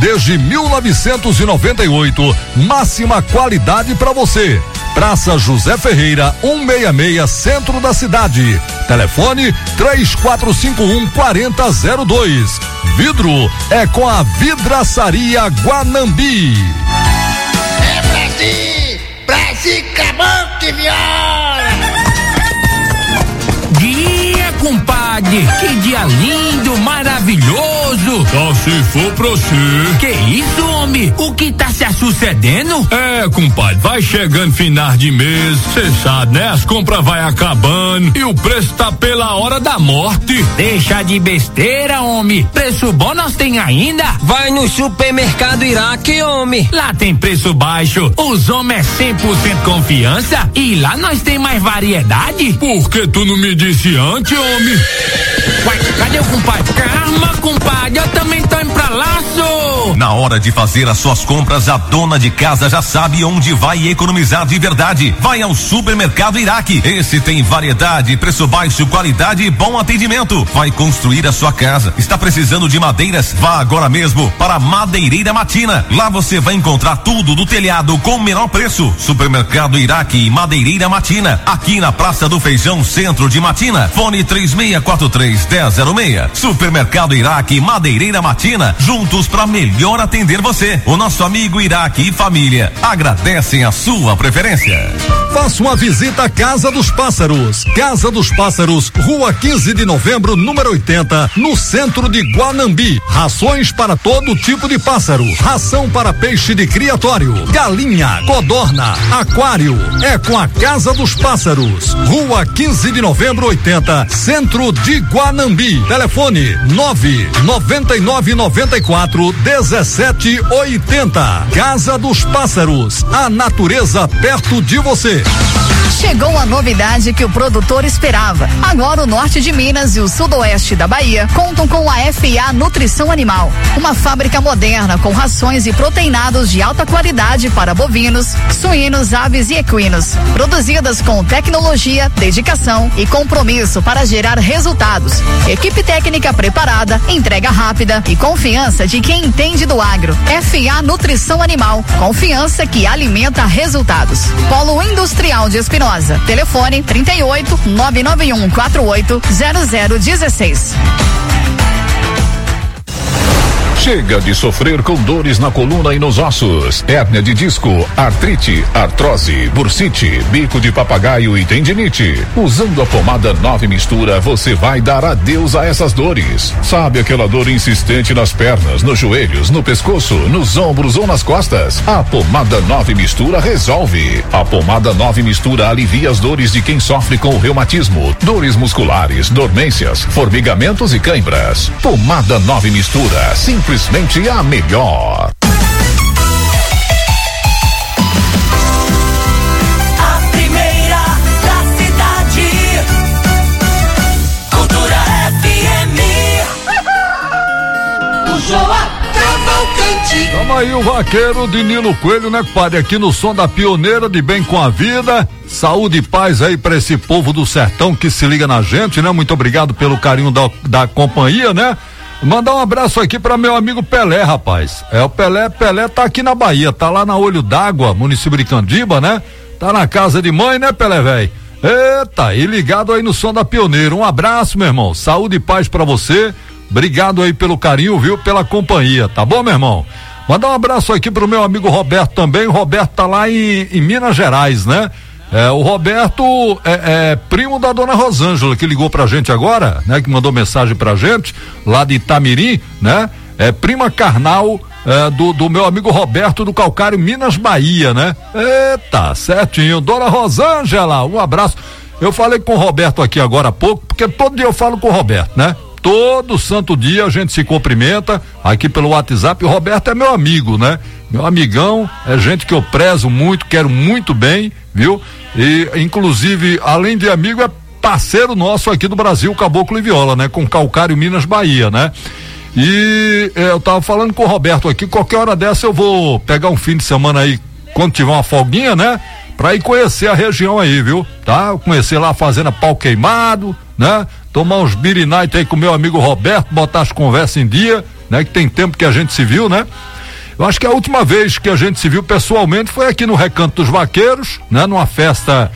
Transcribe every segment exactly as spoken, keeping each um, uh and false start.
desde mil novecentos e noventa e oito. Máxima qualidade para você. Praça José Ferreira, cento e sessenta e seis, centro da cidade. Telefone três quatro cinco um, quatro zero zero dois. Vidro é com a Vidraçaria Guanambi. É pra si, pra si, caboclo, viola. Dia, compadre, que dia lindo, maravilhoso. Só se for pra você. Que isso, homem? O que tá se sucedendo? É, compadre, vai chegando final de mês, cê sabe, né? As compras vai acabando e o preço tá pela hora da morte. Deixa de besteira, homem. Preço bom nós tem ainda. Vai no supermercado Iraque, homem. Lá tem preço baixo, os homens é cem por cento confiança e lá nós tem mais variedade. Por que tu não me disse antes, homem? Uai, cadê o compadre? Calma, compadre, eu também tô indo pra lá, sou. Na hora de fazer as suas compras, a dona de casa já sabe onde vai economizar de verdade. Vai ao Supermercado Iraque. Esse tem variedade, preço baixo, qualidade e bom atendimento. Vai construir a sua casa. Está precisando de madeiras? Vá agora mesmo para a Madeireira Matina. Lá você vai encontrar tudo do telhado com o menor preço. Supermercado Iraque e Madeireira Matina. Aqui na Praça do Feijão, centro de Matina. Fone três seis quatro três, um zero zero seis. Supermercado Iraque e Madeireira Matina. Juntos para melhor atender você. O nosso amigo Iraque e família agradecem a sua preferência. Faça uma visita à Casa dos Pássaros. Casa dos Pássaros, Rua quinze de Novembro, número oitenta, no centro de Guanambi. Rações para todo tipo de pássaro. Ração para peixe de criatório, galinha, codorna, aquário. É com a Casa dos Pássaros. Rua quinze de Novembro, oitenta, centro de Guanambi. Telefone nove nove nove nove quatro dezessete oitenta. Casa dos Pássaros, a natureza perto de você. Chegou a novidade que o produtor esperava. Agora o norte de Minas e o sudoeste da Bahia contam com a F A Nutrição Animal, uma fábrica moderna com rações e proteinados de alta qualidade para bovinos, suínos, aves e equinos, produzidas com tecnologia, dedicação e compromisso para gerar resultados. Equipe técnica preparada, entrega rápida e confiança de quem entende do agro. F A Nutrição Animal, confiança que alimenta resultados. Polo Industrial de Espinosa. Telefone trinta e oito, nove nove um quatro oito, zero zero um seis. Chega de sofrer com dores na coluna e nos ossos, hérnia de disco, artrite, artrose, bursite, bico de papagaio e tendinite. Usando a pomada nove mistura, você vai dar adeus a essas dores. Sabe aquela dor insistente nas pernas, nos joelhos, no pescoço, nos ombros ou nas costas? A pomada nove mistura resolve. A pomada nove mistura alivia as dores de quem sofre com o reumatismo, dores musculares, dormências, formigamentos e cãibras. Pomada nove mistura, simples. Simplesmente a melhor. A primeira da cidade. Cultura F M. O João Cavalcante. Tamo aí o vaqueiro de Nilo Coelho, né, compadre? Aqui no som da pioneira de Bem com a Vida. Saúde e paz aí pra esse povo do sertão que se liga na gente, né? Muito obrigado pelo carinho da, da companhia, né? Mandar um abraço aqui para meu amigo Pelé, rapaz. É, o Pelé, Pelé tá aqui na Bahia, tá lá na Olho d'Água, município de Candiba, né? Tá na casa de mãe, né, Pelé, velho? Eita, e ligado aí no som da pioneira. Um abraço, meu irmão. Saúde e paz para você. Obrigado aí pelo carinho, viu? Pela companhia, tá bom, meu irmão? Mandar um abraço aqui pro meu amigo Roberto também. O Roberto tá lá em, em Minas Gerais, né? É, o Roberto é, é primo da dona Rosângela, que ligou pra gente agora, né? Que mandou mensagem pra gente, lá de Itamirim, né? É prima carnal é, do, do meu amigo Roberto do Calcário, Minas, Bahia, né? Eita, certinho. Dona Rosângela, um abraço. Eu falei com o Roberto aqui agora há pouco, porque todo dia eu falo com o Roberto, né? Todo santo dia a gente se cumprimenta aqui pelo WhatsApp. O Roberto é meu amigo, né? Meu amigão, é gente que eu prezo muito, quero muito bem, viu? E inclusive, além de amigo, é parceiro nosso aqui do Brasil, Caboclo e Viola, né? Com Calcário, Minas, Bahia, né? E eh, eu tava falando com o Roberto aqui, qualquer hora dessa eu vou pegar um fim de semana aí, quando tiver uma folguinha, né? Pra ir conhecer a região aí, viu? Tá? Conhecer lá a fazenda Pau Queimado, né? Tomar uns beer night aí com meu amigo Roberto, botar as conversas em dia né? Que tem tempo que a gente se viu, né? Eu acho que a última vez que a gente se viu pessoalmente foi aqui no Recanto dos Vaqueiros, né? Numa festa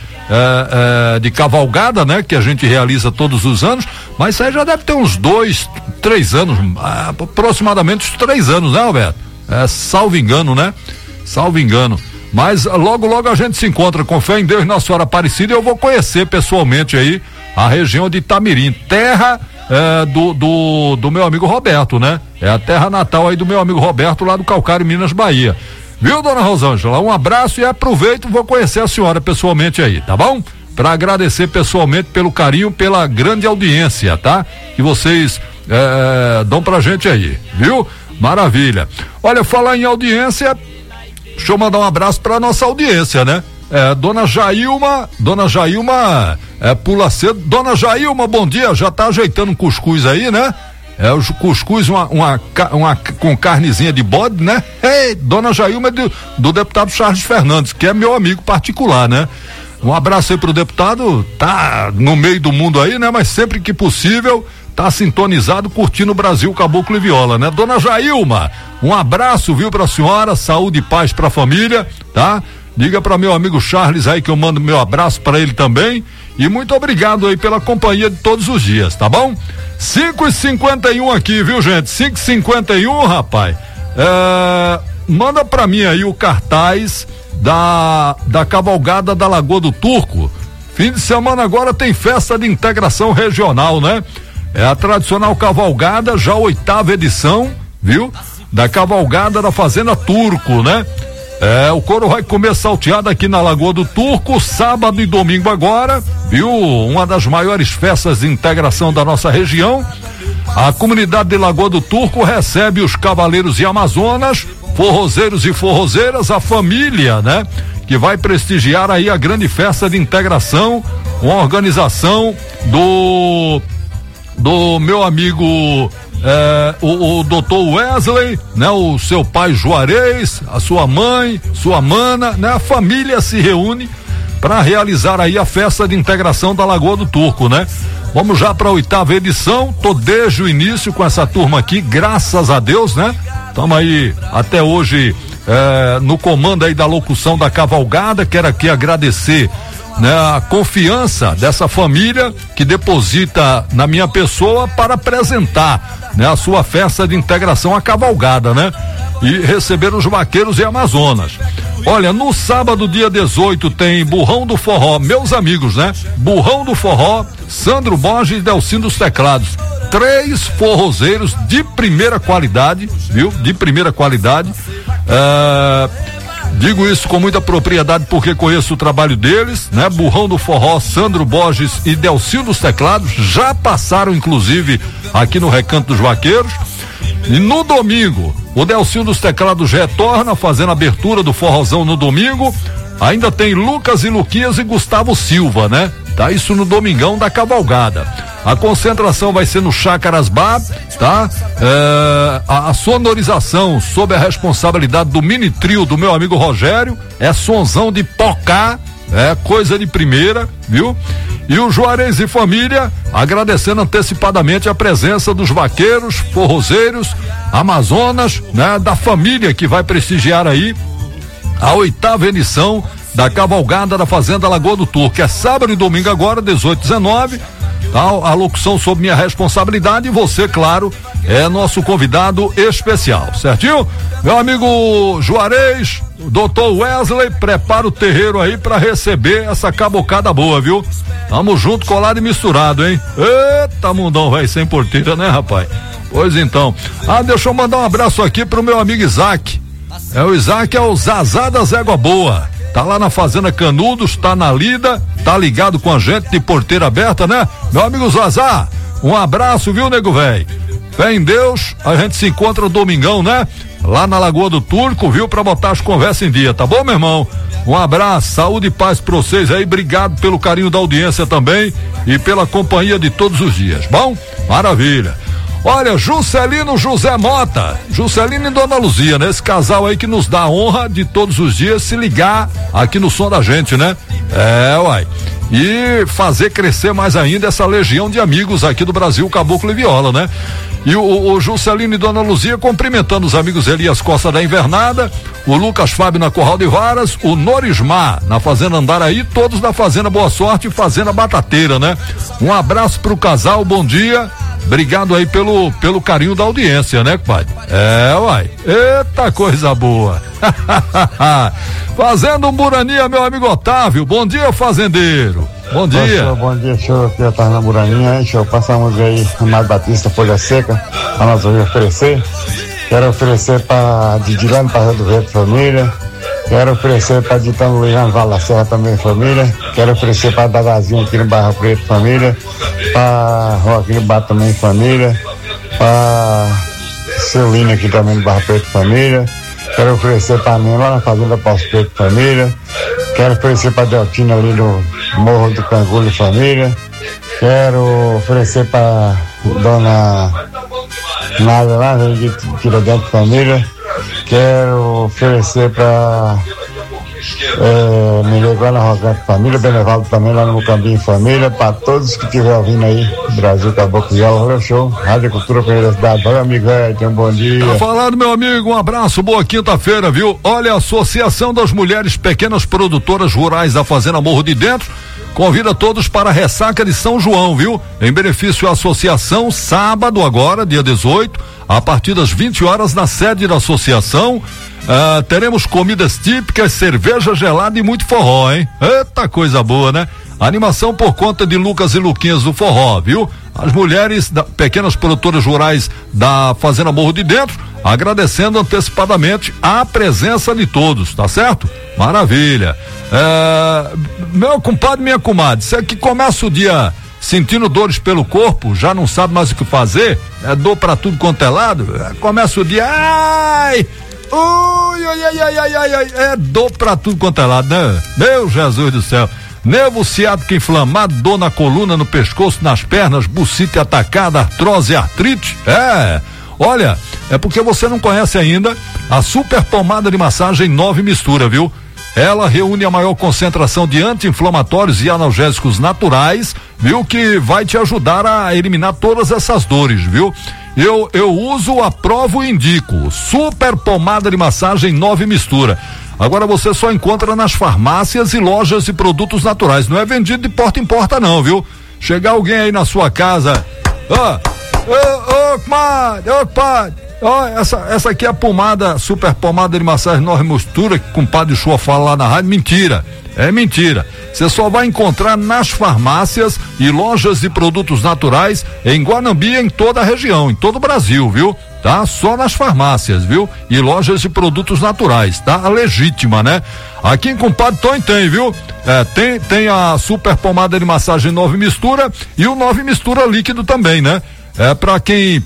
é, é, de cavalgada, né? Que a gente realiza todos os anos, mas isso aí já deve ter uns dois, três anos, aproximadamente uns três anos, né, Alberto? É, salvo engano, né? Salvo engano. Mas logo, logo a gente se encontra, com fé em Deus, Nossa Senhora Aparecida, e eu vou conhecer pessoalmente aí a região de Itamirim, terra é, do, do, do meu amigo Roberto, né? É a terra natal aí do meu amigo Roberto, lá do Calcário, Minas, Bahia. Viu, dona Rosângela? Um abraço e aproveito, vou conhecer a senhora pessoalmente aí, tá bom? Para agradecer pessoalmente pelo carinho, pela grande audiência, tá? Que vocês é, dão pra gente aí, viu? Maravilha. Olha, falar em audiência, deixa eu mandar um abraço pra nossa audiência, né? É, dona Jailma, dona Jailma, é, pula cedo. Dona Jailma, bom dia, já tá ajeitando um cuscuz aí, né? É, o cuscuz, uma, uma, uma com carnezinha de bode, né? Ei, dona Jailma é do, do deputado Charles Fernandes, que é meu amigo particular, né? Um abraço aí pro deputado, tá no meio do mundo aí, né? Mas sempre que possível, tá sintonizado, curtindo o Brasil, Caboclo e Viola, né? Dona Jailma, um abraço, viu, pra senhora, saúde e paz pra família, tá? Diga pra meu amigo Charles aí que eu mando meu abraço pra ele também, e muito obrigado aí pela companhia de todos os dias, tá bom? cinco e cinquenta e um aqui, viu, gente? cinco e cinquenta e um, rapaz. É, manda pra mim aí o cartaz da, da cavalgada da Lagoa do Turco. Fim de semana agora tem festa de integração regional, né? É a tradicional cavalgada, já a oitava edição, viu? Da cavalgada da Fazenda Turco, né? É, o couro vai comer salteado aqui na Lagoa do Turco, sábado e domingo agora, viu? Uma das maiores festas de integração da nossa região. A comunidade de Lagoa do Turco recebe os cavaleiros e amazonas, forrozeiros e forrozeiras, a família, né? Que vai prestigiar aí a grande festa de integração, uma organização do do meu amigo É, o, o doutor Wesley, né? O seu pai Juarez, a sua mãe, sua mana, né? A família se reúne para realizar aí a festa de integração da Lagoa do Turco, né? Vamos já para a oitava edição, tô desde o início com essa turma aqui, graças a Deus, né? Estamos aí até hoje é, no comando aí da locução da cavalgada. Quero aqui agradecer, né, a confiança dessa família que deposita na minha pessoa para apresentar, né, a sua festa de integração, a cavalgada, né? E receber os vaqueiros e amazonas. Olha, no sábado, dia dezoito, tem Burrão do Forró, meus amigos, né? Burrão do Forró, Sandro Borges e Delcino dos Teclados. Três forrozeiros de primeira qualidade, viu? De primeira qualidade. É... Digo isso com muita propriedade porque conheço o trabalho deles, né? Burrão do Forró, Sandro Borges e Delcino dos Teclados já passaram inclusive aqui no Recanto dos Vaqueiros. E no domingo, o Delcino dos Teclados retorna fazendo a abertura do forrozão no domingo. Ainda tem Lucas e Luquinhas e Gustavo Silva, né? Tá isso no domingão da cavalgada. A concentração vai ser no Chácaras Bar, tá? É, a, a sonorização sob a responsabilidade do mini trio do meu amigo Rogério, é sonzão de pocá, é coisa de primeira, viu? E o Juarez e família agradecendo antecipadamente a presença dos vaqueiros, forrozeiros, amazonas, né? Da família que vai prestigiar aí a oitava edição da cavalgada da Fazenda Lagoa do Turco. É sábado e domingo agora, dezoito e dezenove. Tá, a locução sob minha responsabilidade e você, claro, é nosso convidado especial, certinho? Meu amigo Juarez, doutor Wesley, prepara o terreiro aí para receber essa cabocada boa, viu? Tamo junto, colado e misturado, hein? Eita, mundão, velho, sem porteira, né, rapaz? Pois então. Ah, deixa eu mandar um abraço aqui pro meu amigo Isaac. É, o Isaac é o Zazá das Égua Boa. Tá lá na Fazenda Canudos, tá na lida, tá ligado com a gente de porteira aberta, né? Meu amigo Zazá, um abraço, viu, nego velho? Fé em Deus, a gente se encontra domingão, né? Lá na Lagoa do Turco, viu? Pra botar as conversas em dia, tá bom, meu irmão? Um abraço, saúde e paz pra vocês aí, obrigado pelo carinho da audiência também e pela companhia de todos os dias, bom? Maravilha. Olha, Juscelino José Mota, Juscelino e Dona Luzia, né? Esse casal aí que nos dá a honra de todos os dias se ligar aqui no som da gente, né? É, uai. e fazer crescer mais ainda essa legião de amigos aqui do Brasil, Caboclo e Viola, né? E o, o Juscelino e Dona Luzia cumprimentando os amigos Elias Costa da Invernada, o Lucas Fábio na Corral de Varas, o Norismar na Fazenda Andaraí, todos da Fazenda Boa Sorte e Fazenda Batateira, né? Um abraço pro casal, bom dia. Obrigado aí pelo, pelo carinho da audiência, né, pai? É, uai. Eita coisa boa. Fazendo um buraninha, meu amigo Otávio. Bom dia, fazendeiro. Bom dia. Ô, senhor, bom dia, senhor. Aqui eu tava na buraninha, hein, senhor? Passamos aí Amado Batista, Folha Seca, pra nós oferecer. Quero oferecer pra Didilano, pra do Verde Família. Quero oferecer para Ditano Luiz Vala da Serra também, família. Quero oferecer para Dadazinho aqui no Barra Preto, família. Para Joaquim Bato também, família. Para Celina aqui também no Barra Preto, família. Quero oferecer para mim lá na Fazenda Poço Preto, família. Quero oferecer para Deltina ali no Morro do Cangulho, família. Quero oferecer para Dona Nádia lá, de Tiradentes, família. Quero oferecer para é, Mileguana Rosante Família, Benevaldo também lá no Mucambinho Família, para todos que estiverem ouvindo aí, Brasil Caboclo e Viola, valeu, show, Rádio Cultura Primeira Cidade, valeu, amigo, velho, tenha um bom dia. Tá falando, meu amigo, um abraço, boa quinta-feira, viu? Olha, a Associação das Mulheres Pequenas Produtoras Rurais da Fazenda Morro de Dentro convida todos para a ressaca de São João, viu? Em benefício à associação, sábado agora, dia dezoito, a partir das vinte horas na sede da associação, ah, teremos comidas típicas, cerveja gelada e muito forró, hein? Eita coisa boa, né? Animação por conta de Lucas e Luquinhas do forró, viu? As mulheres da, pequenas produtoras rurais da Fazenda Morro de Dentro, agradecendo antecipadamente a presença de todos, tá certo? Maravilha. É, meu compadre, minha comadre, você que começa o dia sentindo dores pelo corpo, já não sabe mais o que fazer, é dor pra tudo quanto é lado, começa o dia, ai, ui, ai, ai, ai, ai, ai, ai, é dor pra tudo quanto é lado, né? Meu Jesus do céu. Nervo ciático inflamado, dor na coluna, no pescoço, nas pernas, bucite atacada, artrose, artrite, é, olha, é porque você não conhece ainda a super pomada de massagem nove mistura, viu? Ela reúne a maior concentração de anti-inflamatórios e analgésicos naturais, viu? Que vai te ajudar a eliminar todas essas dores, viu? Eu, eu uso, aprovo e indico. Super pomada de massagem nove mistura. Agora você só encontra nas farmácias e lojas de produtos naturais. Não é vendido de porta em porta, não, viu? Chegar alguém aí na sua casa. Ó, ô, ô, comadre, ô, compadre. Ó, essa, essa aqui é a pomada, super pomada de massagem nove mistura, que o compadre Chua fala lá na rádio. Mentira, é mentira. Você só vai encontrar nas farmácias e lojas de produtos naturais em Guanambi, em toda a região, em todo o Brasil, viu? Tá? Só nas farmácias, viu? E lojas de produtos naturais, tá? A legítima, né? Aqui em Compadre Tony tem, viu? É, tem, tem a super pomada de massagem nove mistura e o nove mistura líquido também, né? É pra quem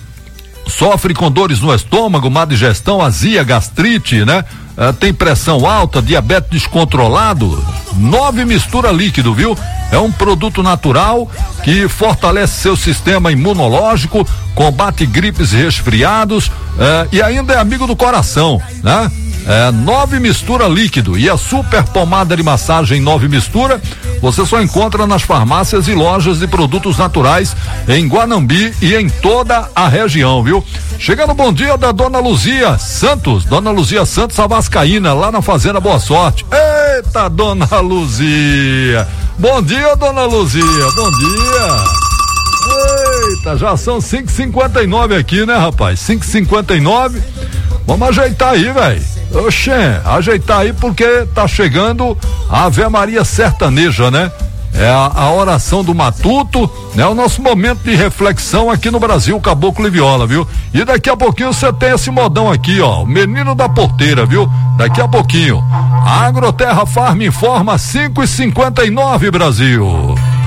sofre com dores no estômago, má digestão, azia, gastrite, né? É, tem pressão alta, diabetes descontrolado, nove mistura líquido, viu? É um produto natural que fortalece seu sistema imunológico, combate gripes e resfriados, é, e ainda é amigo do coração, né? É, nove mistura líquido e a super pomada de massagem nove mistura você só encontra nas farmácias e lojas de produtos naturais em Guanambi e em toda a região, viu? Chegando bom dia da Dona Luzia Santos, Dona Luzia Santos, a vascaína, lá na Fazenda Boa Sorte. Eita, Dona Luzia! Bom dia, Dona Luzia, bom dia! Eita, já são cinco e cinquenta e nove aqui, né, rapaz? cinco e cinquenta e nove. Vamos ajeitar aí, velho. Oxê, ajeitar aí porque tá chegando a Ave Maria sertaneja, né? É a, a oração do matuto, né? O nosso momento de reflexão aqui no Brasil, Caboclo e Viola, viu? E daqui a pouquinho você tem esse modão aqui, ó, o menino da porteira, viu? Daqui a pouquinho. A Agroterra Farm informa cinco e cinquenta e nove, Brasil.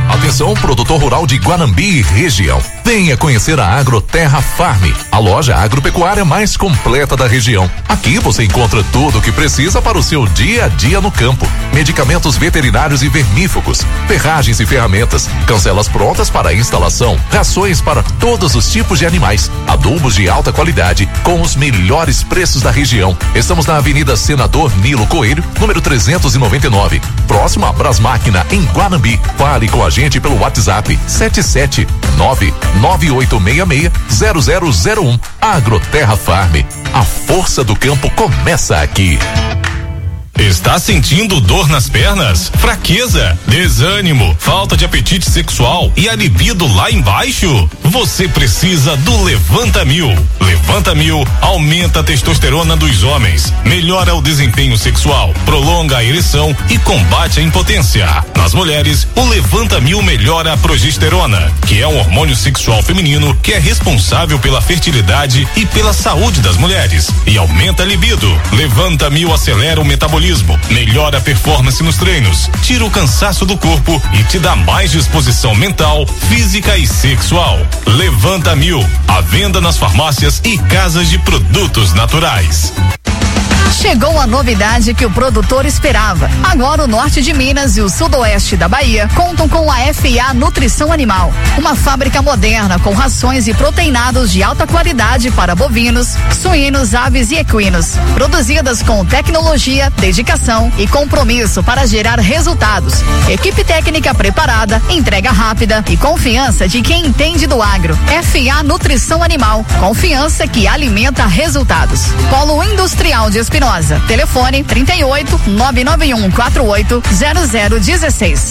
Atenção, produtor rural de Guanambi e região. Venha conhecer a Agroterra Farm, a loja agropecuária mais completa da região. Aqui você encontra tudo o que precisa para o seu dia a dia no campo. Medicamentos veterinários e vermífugos, ferragens e ferramentas, cancelas prontas para instalação, rações para todos os tipos de animais, adubos de alta qualidade com os melhores preços da região. Estamos na Avenida Senador Nilo Coelho, número trezentos e noventa e nove, próximo a Brasmáquina, em Guanambi. Fale com a gente pelo WhatsApp sete sete nove nove oito seis seis zero zero zero um. Agroterra Farm. A força do campo começa aqui. Está sentindo dor nas pernas? Fraqueza, desânimo, falta de apetite sexual e a libido lá embaixo? Você precisa do Levanta Mil. Levanta Mil aumenta a testosterona dos homens, melhora o desempenho sexual, prolonga a ereção e combate a impotência. Nas mulheres, o Levanta Mil melhora a progesterona, que é um hormônio sexual feminino que é responsável pela fertilidade e pela saúde das mulheres, e aumenta a libido. Levanta Mil acelera o metabolismo, melhora a performance nos treinos, tira o cansaço do corpo e te dá mais disposição mental, física e sexual. Levanta Mil, à venda nas farmácias e casas de produtos naturais. Chegou a novidade que o produtor esperava. Agora o norte de Minas e o sudoeste da Bahia contam com a F A Nutrição Animal, uma fábrica moderna com rações e proteinados de alta qualidade para bovinos, suínos, aves e equinos, produzidas com tecnologia, dedicação e compromisso para gerar resultados. Equipe técnica preparada, entrega rápida e confiança de quem entende do agro. F A Nutrição Animal, confiança que alimenta resultados. Polo Industrial de Espinosa. Telefone trinta e oito, nove nove um quatro oito, zero zero um seis.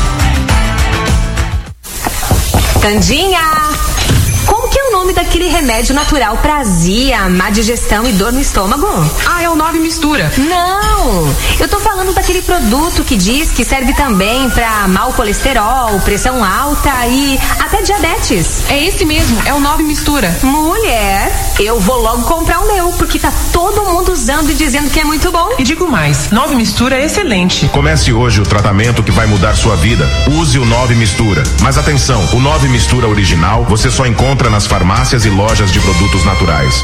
Tandinha! Como que é o nome daquele remédio natural pra azia, má digestão e dor no estômago? Ah, é o Nove Mistura. Não, eu tô falando daquele produto que diz que serve também pra mau colesterol, pressão alta e até diabetes. É esse mesmo, é o Nove Mistura. Mulher, eu vou logo comprar o meu, porque tá todo mundo usando e dizendo que é muito bom. E digo mais, Nove Mistura é excelente. Comece hoje o tratamento que vai mudar sua vida. Use o Nove Mistura. Mas atenção, o Nove Mistura original você só encontra nas farmácias e lojas de produtos naturais.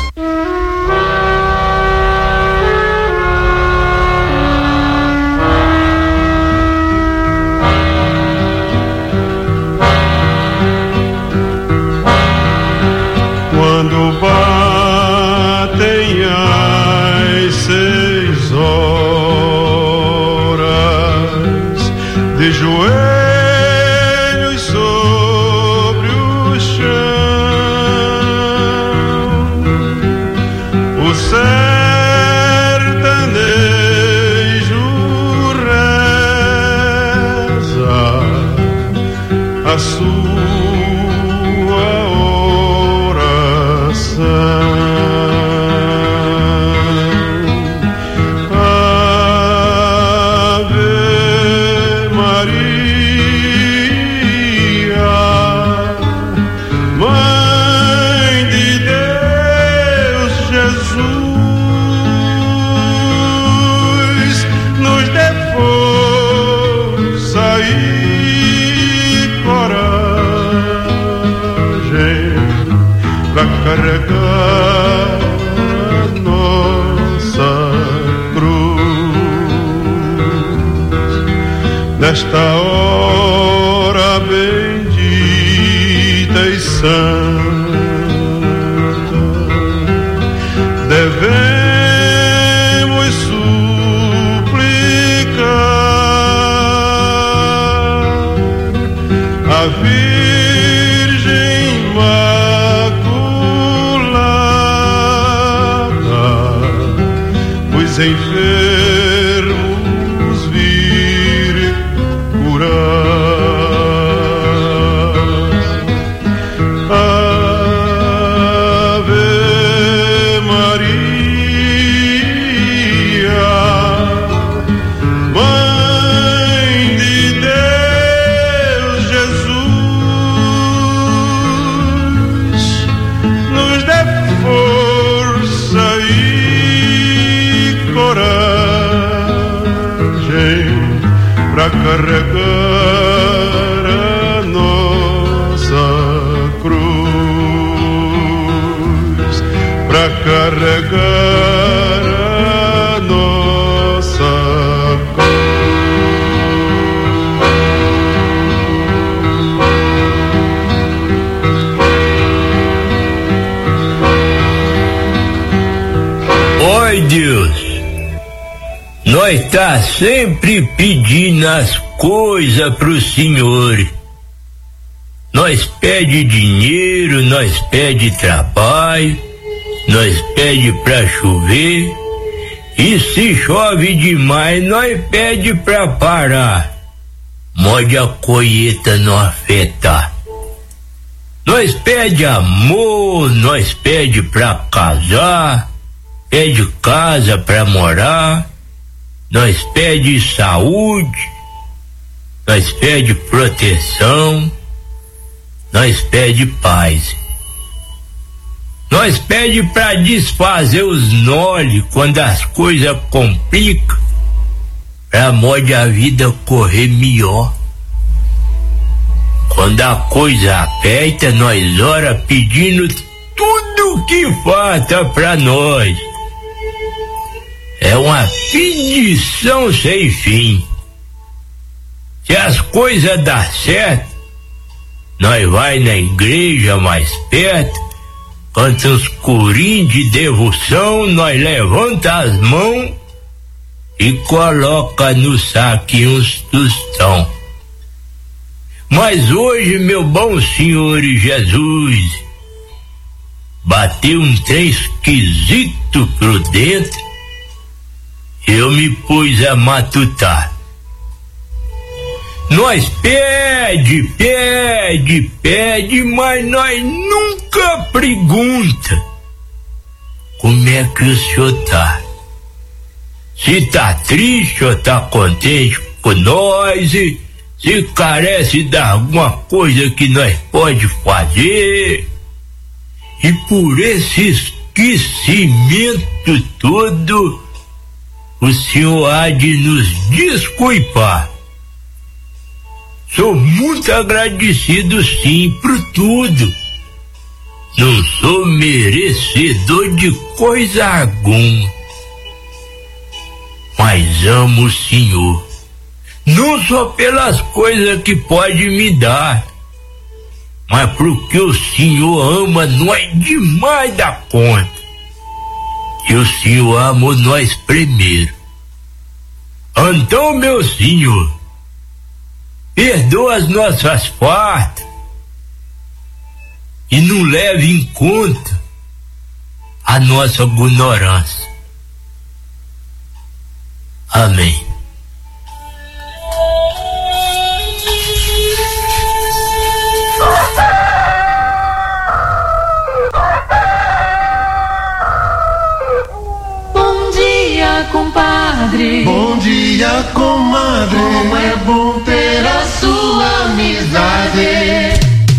Quando batem as seis horas de joelhos a sua oração. Ave Maria, Mãe de Deus, Jesus, nos dê força e pra carregar a nossa cruz nesta hora bendita e santa. Devemos suplicar a Virgem os enfermos vir curar. Ave Maria, Mãe de Deus, Jesus, nos dê força e coragem pra carregar a carregar a nossa Oi, Deus, nós tá sempre pedindo as coisas pro Senhor. Nós pede dinheiro, nós pede trabalho, nós pede pra chover, e se chove demais, nós pede pra parar, mode a colheita não afetar. Nós pede amor, nós pede pra casar, pede casa pra morar, nós pede saúde, nós pede proteção, nós pede paz. Nós pede pra desfazer os nole quando as coisas complicam, pra modo a vida correr melhor. Quando a coisa aperta, nós ora pedindo tudo que falta pra nós. É uma pedição sem fim. Se as coisas dão certo, nós vai na igreja mais perto, canta uns corinhos de devoção, nós levanta as mãos e coloca no saquinho uns tostão. Mas hoje, meu bom Senhor Jesus, bateu um trem esquisito pro dentro, eu me pus a matutar. Nós pede, pede, pede, mas nós nunca pergunta como é que o senhor tá. Se tá triste ou tá contente com nós, e se carece de alguma coisa que nós pode fazer. E por esse esquecimento todo, o senhor há de nos desculpar. Sou muito agradecido sim por tudo. Não sou merecedor de coisa alguma, mas amo o Senhor. Não só pelas coisas que pode me dar, mas porque o Senhor ama nós demais da conta. E o Senhor amou nós primeiro. Então, meu Senhor, perdoa as nossas faltas e não leve em conta a nossa ignorância. Amém. Bom dia, compadre. Bom dia, comadre. Como é bom ter a sua amizade.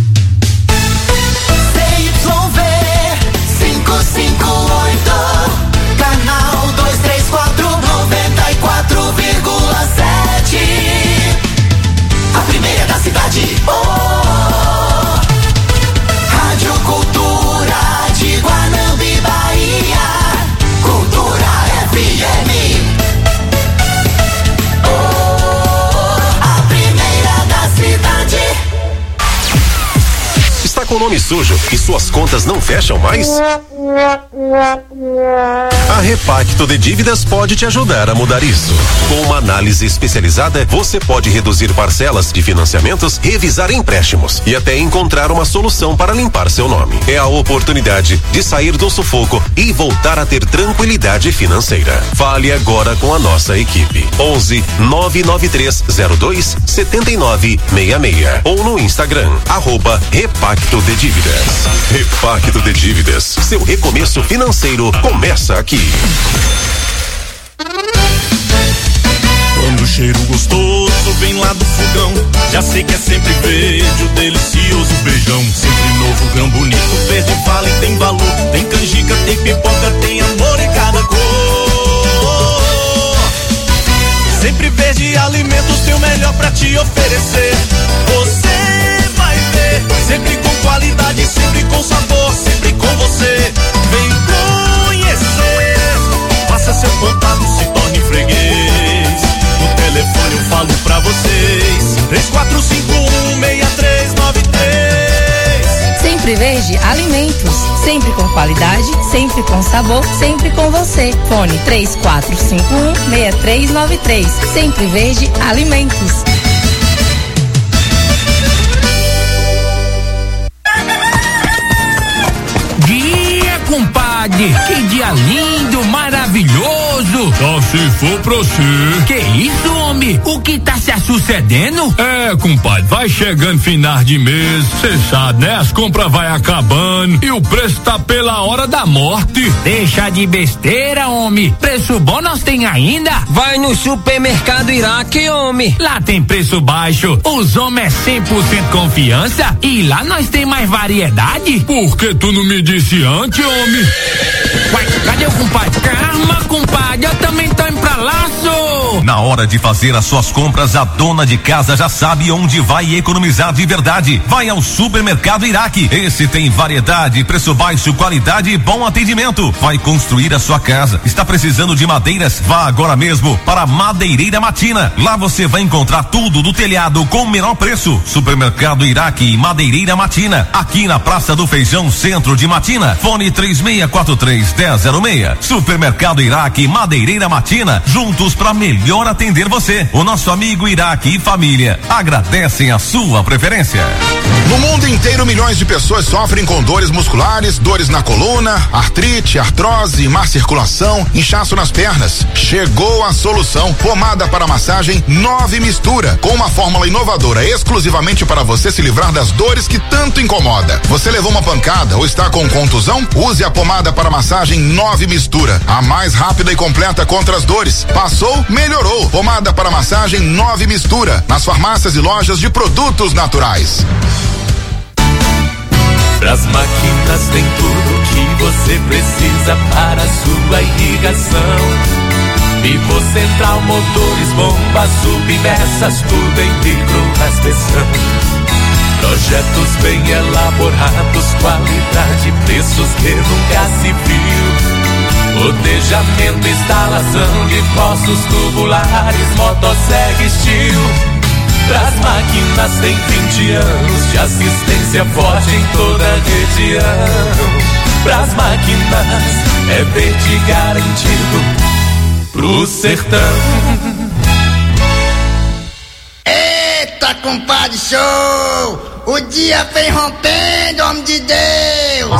C Y V cinco cinco oito, canal dois três quatro, noventa e quatro vírgula sete. A primeira da cidade. Oh, Rádio Cultura de Guanambi, Bahia. Cultura F M. Está com o nome sujo e suas contas não fecham mais? A Repacto de Dívidas pode te ajudar a mudar isso. Com uma análise especializada, você pode reduzir parcelas de financiamentos, revisar empréstimos e até encontrar uma solução para limpar seu nome. É a oportunidade de sair do sufoco e voltar a ter tranquilidade financeira. Fale agora com a nossa equipe. onze nove nove três zero dois sete nove seis seis ou no Instagram, arroba Repacto de Dívidas. Repacto de Dívidas. Seu recomeço financeiro começa aqui. Quando o cheiro gostoso vem lá do fogão, já sei que é sempre verde o delicioso beijão. Sempre novo, grão bonito, verde vale, tem valor. Tem canjica, tem pipoca, tem amor em cada cor. Sempre verde alimentos, tem o melhor pra te oferecer. Você vai ver, sempre com qualidade, sempre com sabor, sempre com você. Vem Sempre Verde Alimentos, sempre com qualidade, sempre com sabor, sempre com você. Fone três quatro cinco um, seis três nove três. Sempre Verde Alimentos. Dia, compadre, que dia lindo, maravilhoso. Só se for pra você. Que isso, homem? O que tá se sucedendo? É, compadre, vai chegando final de mês, cê sabe, né? As compras vai acabando e o preço tá pela hora da morte. Deixa de besteira, homem. Preço bom nós tem ainda. Vai no supermercado Iraque, homem. Lá tem preço baixo. Os homens é cem por cento confiança e lá nós tem mais variedade. Por que tu não me disse antes, homem? Uai, cadê o compadre? Calma, compadre, eu também tô indo pra lá, sou. Na hora de fazer as suas compras, a dona de casa já sabe onde vai economizar de verdade. Vai ao supermercado Iraque. Esse tem variedade, preço baixo, qualidade e bom atendimento. Vai construir a sua casa. Está precisando de madeiras? Vá agora mesmo para a Madeireira Matina. Lá você vai encontrar tudo do telhado com o menor preço. Supermercado Iraque e Madeireira Matina. Aqui na Praça do Feijão, centro de Matina. Fone três seis quatro três, um zero zero seis. Supermercado Iraque e Madeireira Matina. Juntos para melhor atender você. O nosso amigo Iraque e família agradecem a sua preferência. No mundo inteiro, milhões de pessoas sofrem com dores musculares, dores na coluna, artrite, artrose, má circulação, inchaço nas pernas. Chegou a solução. Pomada para massagem Nove Mistura, com uma fórmula inovadora exclusivamente para você se livrar das dores que tanto incomoda. Você levou uma pancada ou está com contusão? Use a pomada para massagem Nove Mistura, a mais rápida e completa contra as dores. Passou, melhorou. Pomada para massagem Nove Mistura, nas farmácias e lojas de produtos naturais. Pras máquinas tem tudo que você precisa para sua irrigação. Pivo central, motores, bombas, submersas, tudo em micro-raspeção. Projetos bem elaborados, qualidade, preços que nunca se viu. Rotejamento, instalação de poços tubulares, motosserra estilo. Pras máquinas tem vinte anos de assistência forte em toda a região. Pras máquinas é verde garantido pro sertão. Eita, compadre, show! O dia vem rompendo, homem de Deus!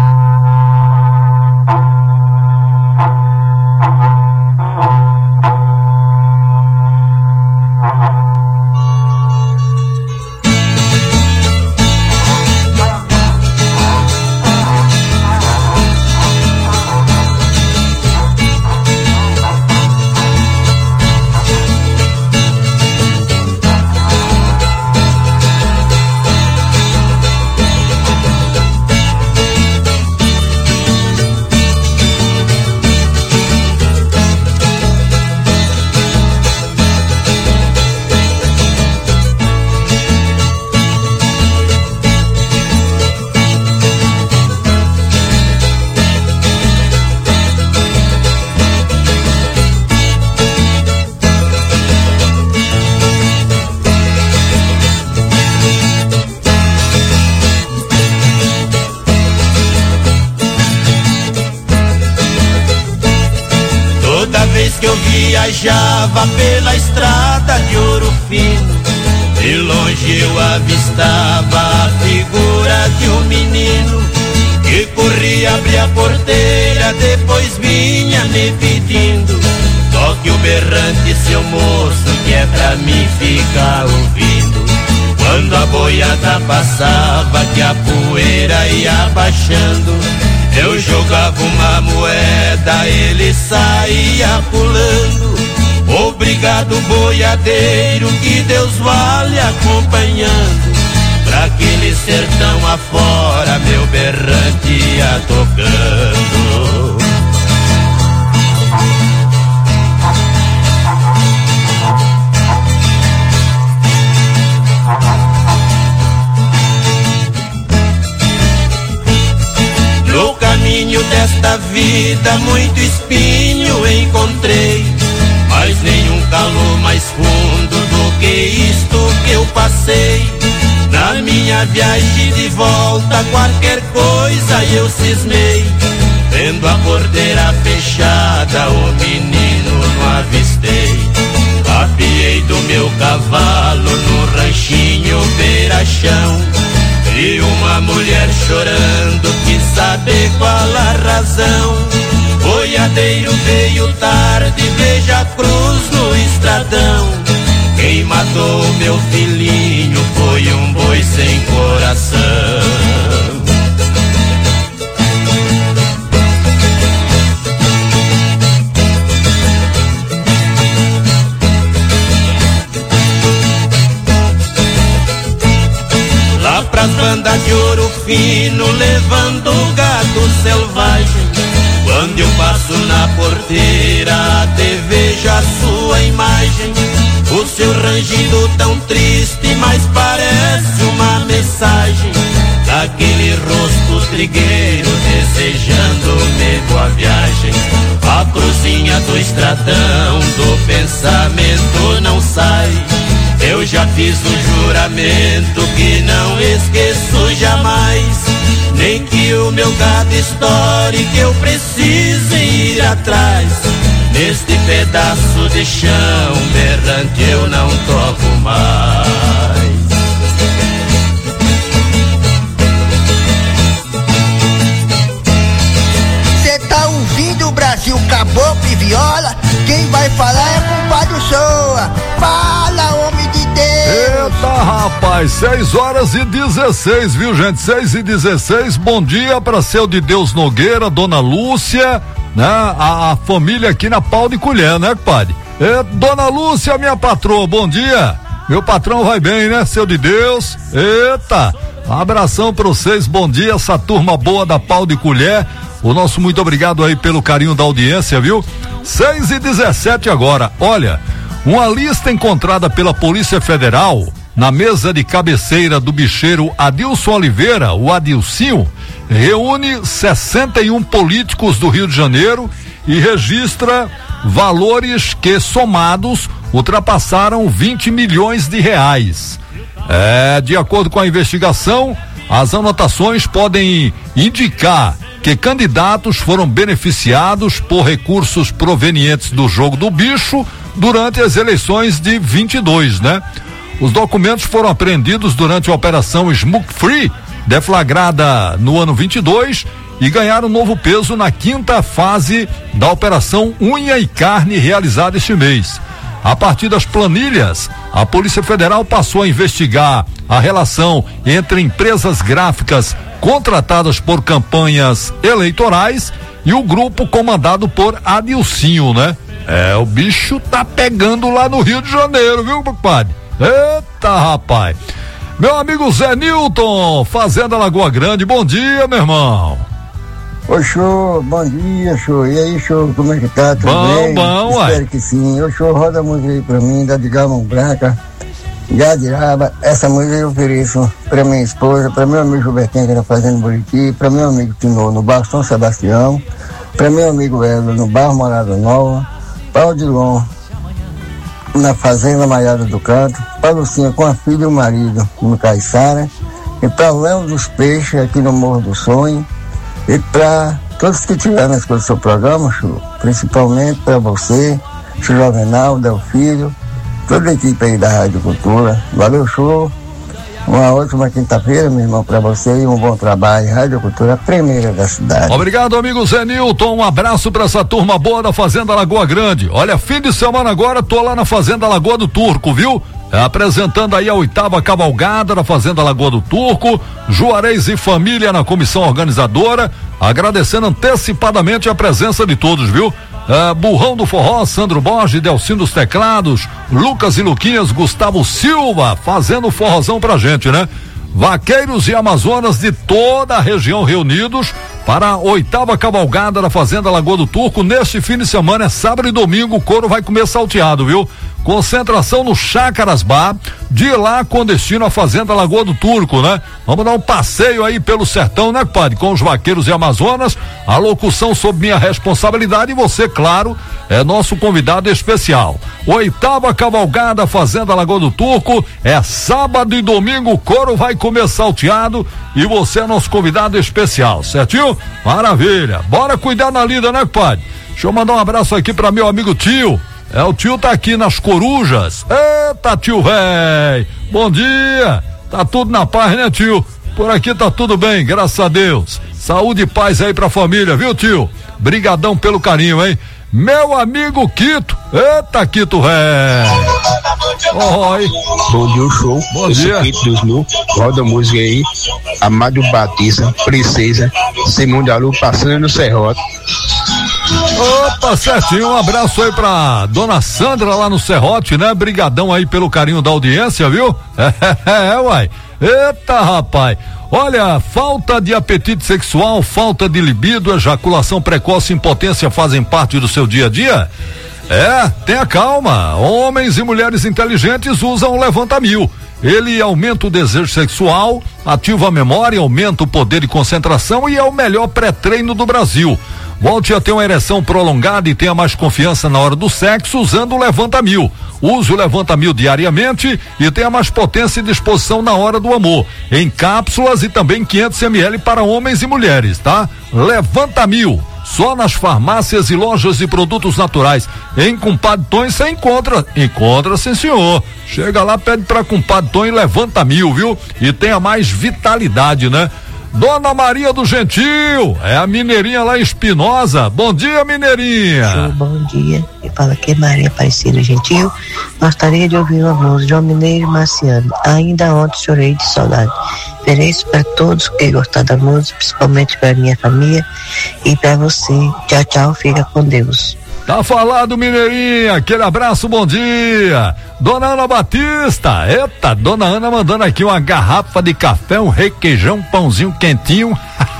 Que eu viajava pela estrada de Ouro Fino, de longe eu avistava a figura de um menino que corria, abria a porteira, depois vinha me pedindo: toque o berrante, seu moço, que é pra mim ficar ouvindo. Quando a boiada passava, que a poeira ia baixando, eu jogava uma moeda, ele saía pulando. Obrigado, boiadeiro, que Deus vale acompanhando. Pra aquele sertão afora, meu berrante ia tocando. No caminho desta vida muito espinho encontrei, mas nenhum calor mais fundo do que isto que eu passei. Na minha viagem de volta, qualquer coisa eu cismei. Vendo a porteira fechada, o menino não avistei. Apiei do meu cavalo no ranchinho beira-chão. Vi uma mulher chorando, quis saber qual a razão. Boiadeiro veio tarde, veja a cruz no estradão. Quem matou meu filhinho foi um boi sem coração. Lá pras bandas de Ouro Fino, levando o gado selvagem. Quando eu passo na porteira, até vejo a sua imagem. O seu rangido tão triste, mas parece uma mensagem daquele rosto trigueiro desejando-me boa viagem. A cruzinha do estradão do pensamento não sai. Eu já fiz um juramento que não esqueço jamais. Nem que o meu gado estoure, que eu precise ir atrás. Neste pedaço de chão berrante eu não toco mais. Cê tá ouvindo o Brasil Caboclo e Viola? Quem vai falar é o compadre Shoa. Fala, homem de Deus! Eita, rapaz, seis horas e dezesseis, viu, gente? seis e dezesseis, bom dia pra seu de Deus Nogueira, dona Lúcia, né? A, a família aqui na Pau de Colher, né, compadre? É, dona Lúcia, minha patroa, bom dia. Meu patrão vai bem, né, seu de Deus? Eita, abração pra vocês, bom dia, essa turma boa da Pau de Colher. O nosso muito obrigado aí pelo carinho da audiência, viu? seis e dezessete agora, olha, uma lista encontrada pela Polícia Federal na mesa de cabeceira do bicheiro Adilson Oliveira, o Adilcinho, reúne sessenta e um políticos do Rio de Janeiro e registra valores que, somados, ultrapassaram vinte milhões de reais. É, de acordo com a investigação, as anotações podem indicar que candidatos foram beneficiados por recursos provenientes do jogo do bicho durante as eleições de vinte e dois, né? Os documentos foram apreendidos durante a operação Smoke Free, deflagrada no ano vinte e dois, e ganharam novo peso na quinta fase da operação Unha e Carne, realizada este mês. A partir das planilhas, a Polícia Federal passou a investigar a relação entre empresas gráficas contratadas por campanhas eleitorais e o grupo comandado por Adilcinho, né? É, o bicho tá pegando lá no Rio de Janeiro, viu, compadre? Eita, rapaz. Meu amigo Zé Nilton, Fazenda Lagoa Grande, bom dia, meu irmão. Ô, show, bom dia, show. E aí, show, como é que tá? Tudo bom, bem? bom, uai. Espero que sim. Ô, show, roda a música aí pra mim, da de Galvão Branca, Gadiraba. Essa música eu ofereço pra minha esposa, pra meu amigo Gilbertinho, que tá fazendo Buriti, pra meu amigo Tino, no bairro São Sebastião, pra meu amigo Hélio, no bairro Morada Nova, pra Odilon, na Fazenda Maiada do Canto, pra Lucinha com a filha e o marido, no Caiçara, e pra Léo dos Peixes, aqui no Morro do Sonho, e para todos que estiveram na escola do seu programa, show, principalmente para você, Juvenal, Del Filho, toda a equipe aí da Rádio Cultura. Valeu, show. Uma ótima quinta-feira, meu irmão, para você, e um bom trabalho. Rádio Cultura, a primeira da cidade. Obrigado, amigo Zé Nilton. Um abraço para essa turma boa da Fazenda Lagoa Grande. Olha, fim de semana agora, tô lá na Fazenda Lagoa do Turco, viu? É, apresentando aí a oitava cavalgada da Fazenda Lagoa do Turco, Juarez e família na comissão organizadora, agradecendo antecipadamente a presença de todos, viu? É, Burrão do Forró, Sandro Borges, Delcino dos Teclados, Lucas e Luquinhas, Gustavo Silva, fazendo forrozão pra gente, né? Vaqueiros e Amazonas de toda a região reunidos para a oitava cavalgada da Fazenda Lagoa do Turco. Neste fim de semana, é sábado e domingo, o couro vai comer salteado, viu? Concentração no Chácaras Bar, de lá com destino à Fazenda Lagoa do Turco, né? Vamos dar um passeio aí pelo sertão, né, padre? Com os vaqueiros e Amazonas, a locução sob minha responsabilidade e você, claro, é nosso convidado especial. Oitava cavalgada Fazenda Lagoa do Turco, é sábado e domingo, o coro vai comer salteado e você é nosso convidado especial, certinho? Maravilha, bora cuidar na lida, né, padre? Deixa eu mandar um abraço aqui pra meu amigo tio. É, o tio tá aqui nas Corujas. Eita, tio véi, bom dia, tá tudo na paz, né, tio? Por aqui tá tudo bem, graças a Deus. Saúde e paz aí pra família, viu, tio? Brigadão pelo carinho, hein? Meu amigo Quito, eita, Quito véi. Oi. Bom dia, o show. Bom Eu dia. sou Quito dos Nu, roda a música aí. Amado Batista, Princesa, Simão de Alu, passando no Serrote. Opa, certinho, um abraço aí pra dona Sandra lá no Serrote, né? Brigadão aí pelo carinho da audiência, viu? É, é, uai. Eita, rapaz. Olha, falta de apetite sexual, falta de libido, ejaculação precoce e impotência fazem parte do seu dia a dia? É, tenha calma. Homens e mulheres inteligentes usam o Levanta Mil. Ele aumenta o desejo sexual, ativa a memória, aumenta o poder de concentração e é o melhor pré-treino do Brasil. Volte a ter uma ereção prolongada e tenha mais confiança na hora do sexo usando o Levanta Mil. Use o Levanta Mil diariamente e tenha mais potência e disposição na hora do amor. Em cápsulas e também quinhentos mililitros para homens e mulheres, tá? Levanta Mil. Só nas farmácias e lojas de produtos naturais. Em Compadre Tom você encontra. Encontra, sim, senhor. Chega lá, pede pra Compadre Tom e Levanta Mil, viu? E tenha mais vitalidade, né? Dona Maria do Gentil, é a mineirinha lá em Espinosa. Bom dia, mineirinha. Show, bom dia. Eu falo aqui é Maria Aparecida Gentil. Gostaria de ouvir uma música, João Mineiro e Marciano. Ainda ontem chorei de saudade. Ofereço para todos que gostaram da música, principalmente para minha família e para você. Tchau, tchau, fica com Deus. Tá falado, mineirinha, aquele abraço, bom dia. Dona Ana Batista, eita, Dona Ana mandando aqui uma garrafa de café, um requeijão, um pãozinho quentinho.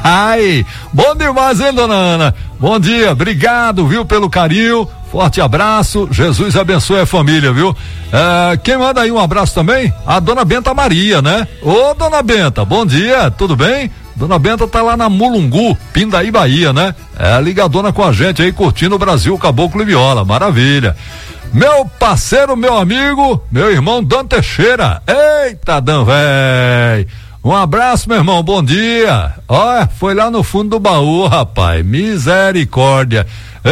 Ai, bom demais, hein, Dona Ana? Bom dia, obrigado, viu, pelo carinho, forte abraço, Jesus abençoe a família, viu? É, quem manda aí um abraço também? A Dona Benta Maria, né? Ô, Dona Benta, bom dia, tudo bem? Dona Benta tá lá na Mulungu, Pindaí, Bahia, né? É ligadona com a gente aí, curtindo o Brasil Caboclo e Viola, maravilha. Meu parceiro, meu amigo, meu irmão Dan Teixeira. Eita, Dan, véi. Um abraço, meu irmão, bom dia. Olha, foi lá no fundo do baú, rapaz, misericórdia.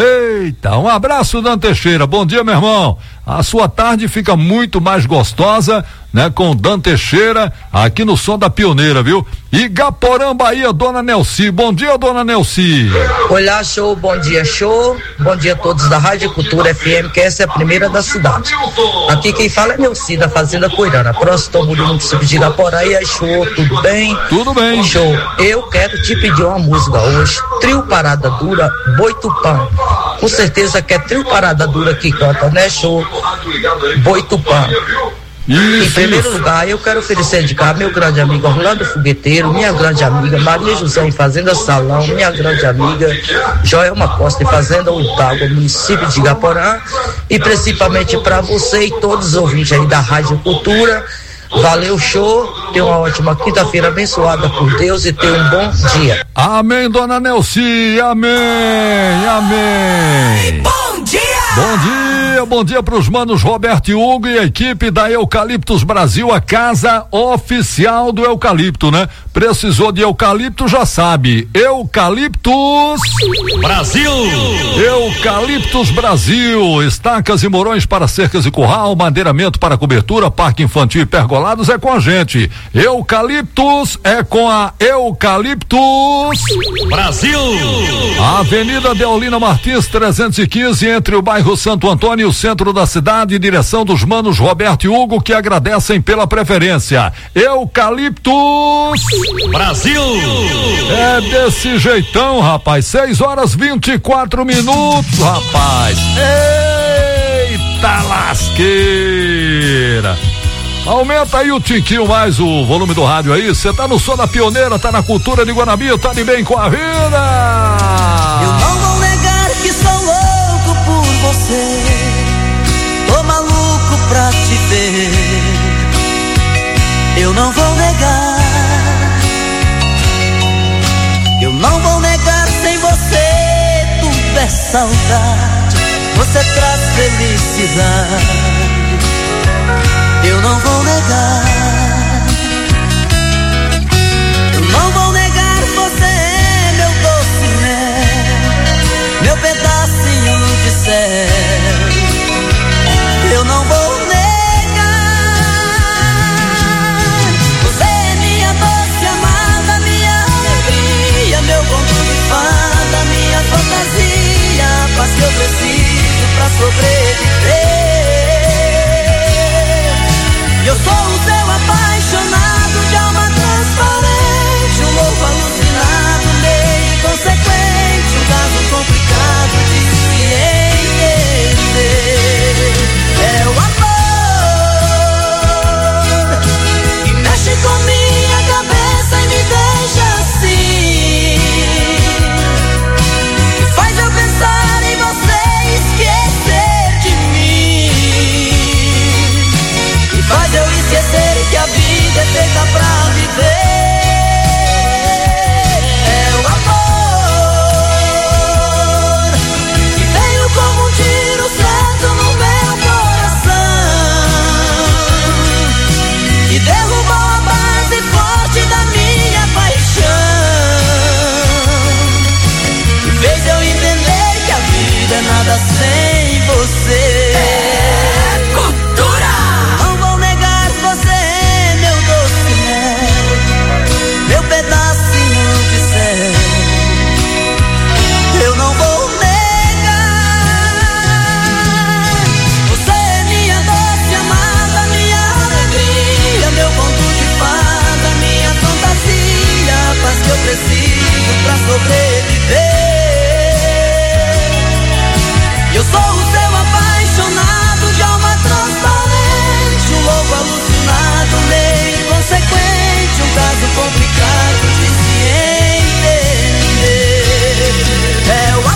Eita, um abraço, Dan Teixeira, bom dia, meu irmão. A sua tarde fica muito mais gostosa, né? Com o Dan Teixeira, aqui no Som da Pioneira, viu? Igaporã, Bahia, Dona Nelci, bom dia, Dona Nelci. Olá, show, bom dia, show. Bom dia a todos da Rádio Cultura F M, que essa é a primeira da cidade. Aqui quem fala é Nelci, da Fazenda Coirana, próximo do município de Igaporã. E aí, show, tudo bem? Tudo bem. Show, eu quero te pedir uma música hoje, Trio Parada Dura, Boi Tupã. Com certeza que é Trio Parada Dura que canta, né, show? Boi Tupã. Isso, em primeiro isso. lugar, eu quero oferecer de cá meu grande amigo Orlando Fogueteiro, minha grande amiga Maria José em Fazenda Salão, minha grande amiga Joelma Costa em Fazenda Oitágua, município de Igaporã, e principalmente para você e todos os ouvintes aí da Rádio Cultura. Valeu, show, tenha uma ótima quinta-feira abençoada por Deus e tenha um bom dia. Amém, Dona Nelci, amém, amém. Bom dia! Bom dia, bom dia pros manos Roberto e Hugo e a equipe da Eucaliptus Brasil, a casa oficial do eucalipto, né? Precisou de eucalipto, já sabe, Eucaliptus Brasil! Eucaliptus Brasil, estacas e morões para cercas e curral, madeiramento para cobertura, parque infantil e pergolados é com a gente. Eucaliptus é com a Eucaliptus Brasil! A Avenida Deolina Martins trezentos e quinze, entre o bairro Santo Antônio e o centro da cidade, direção dos manos Roberto e Hugo, que agradecem pela preferência. Eucaliptus Brasil! É desse jeitão, rapaz. seis horas vinte e quatro minutos, rapaz. Eita lasqueira! Aumenta aí o tiquinho mais o volume do rádio aí. Você tá no Som da Pioneira, tá na Cultura de Guanabí, tá de bem com a vida. Eu não vou negar que sou louco por você. Tô maluco saudade, você traz felicidade. Eu não vou negar, eu não vou negar, você é meu doce mel, meu pedacinho de céu. Eu não vou negar, você é minha doce amada, minha alegria, meu conto de fada, minha fantasia, a paz que eu preciso pra sobreviver. Eu sou o seu apaixonado, de alma transparente, um louco alucinado, meio inconsequente, um caso complicado de se entender. É o amor que mexe com minha cabeça e me deixa assim, que faz eu pensar em você e esquecer de mim, que faz eu esquecer que a vida é feita pra viver. É o amor que veio como um tiro certo no meu coração, que derrubou a base forte da minha paixão, que fez eu entender que a vida é nada sem você. É cultura! Não vou negar, você é meu doce mel, meu pedacinho de céu. Eu não vou negar, você é minha doce amada, minha alegria, meu conto de fada, minha fantasia, a paz que eu preciso pra sobreviver. Eu sou o seu apaixonado, de alma transparente, um louco alucinado, meio inconsequente, um caso complicado de se entender. É o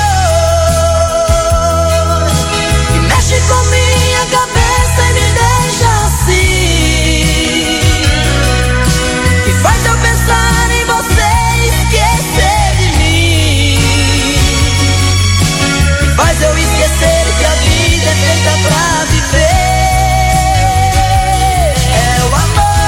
amor que mexe com minha cabeça e me deixa assim, que faz eu pensar em você e esquecer de mim, que faz eu esquecer que a vida é feita pra viver. É o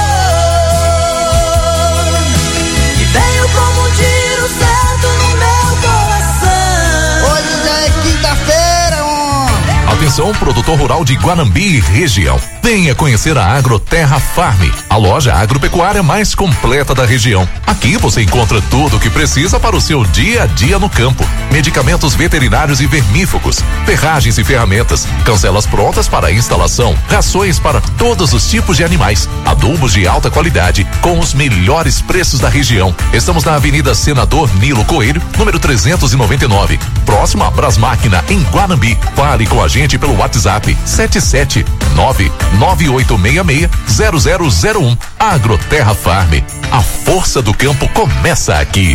amor que veio como um tiro certo no meu coração. Hoje já é quinta-feira, homem. Atenção, produtor rural de Guanambi e região. Venha conhecer a Agroterra Farm, a loja agropecuária mais completa da região. Aqui você encontra tudo o que precisa para o seu dia a dia no campo. Medicamentos veterinários e vermífugos, ferragens e ferramentas, cancelas prontas para instalação, rações para todos os tipos de animais, adubos de alta qualidade com os melhores preços da região. Estamos na Avenida Senador Nilo Coelho, número trezentos e noventa e nove, próximo a Brasmáquina, em Guanambi. Fale com a gente pelo WhatsApp sete sete nove nove oito seis seis zero zero zero um. Agroterra Farm. A força do campo começa aqui.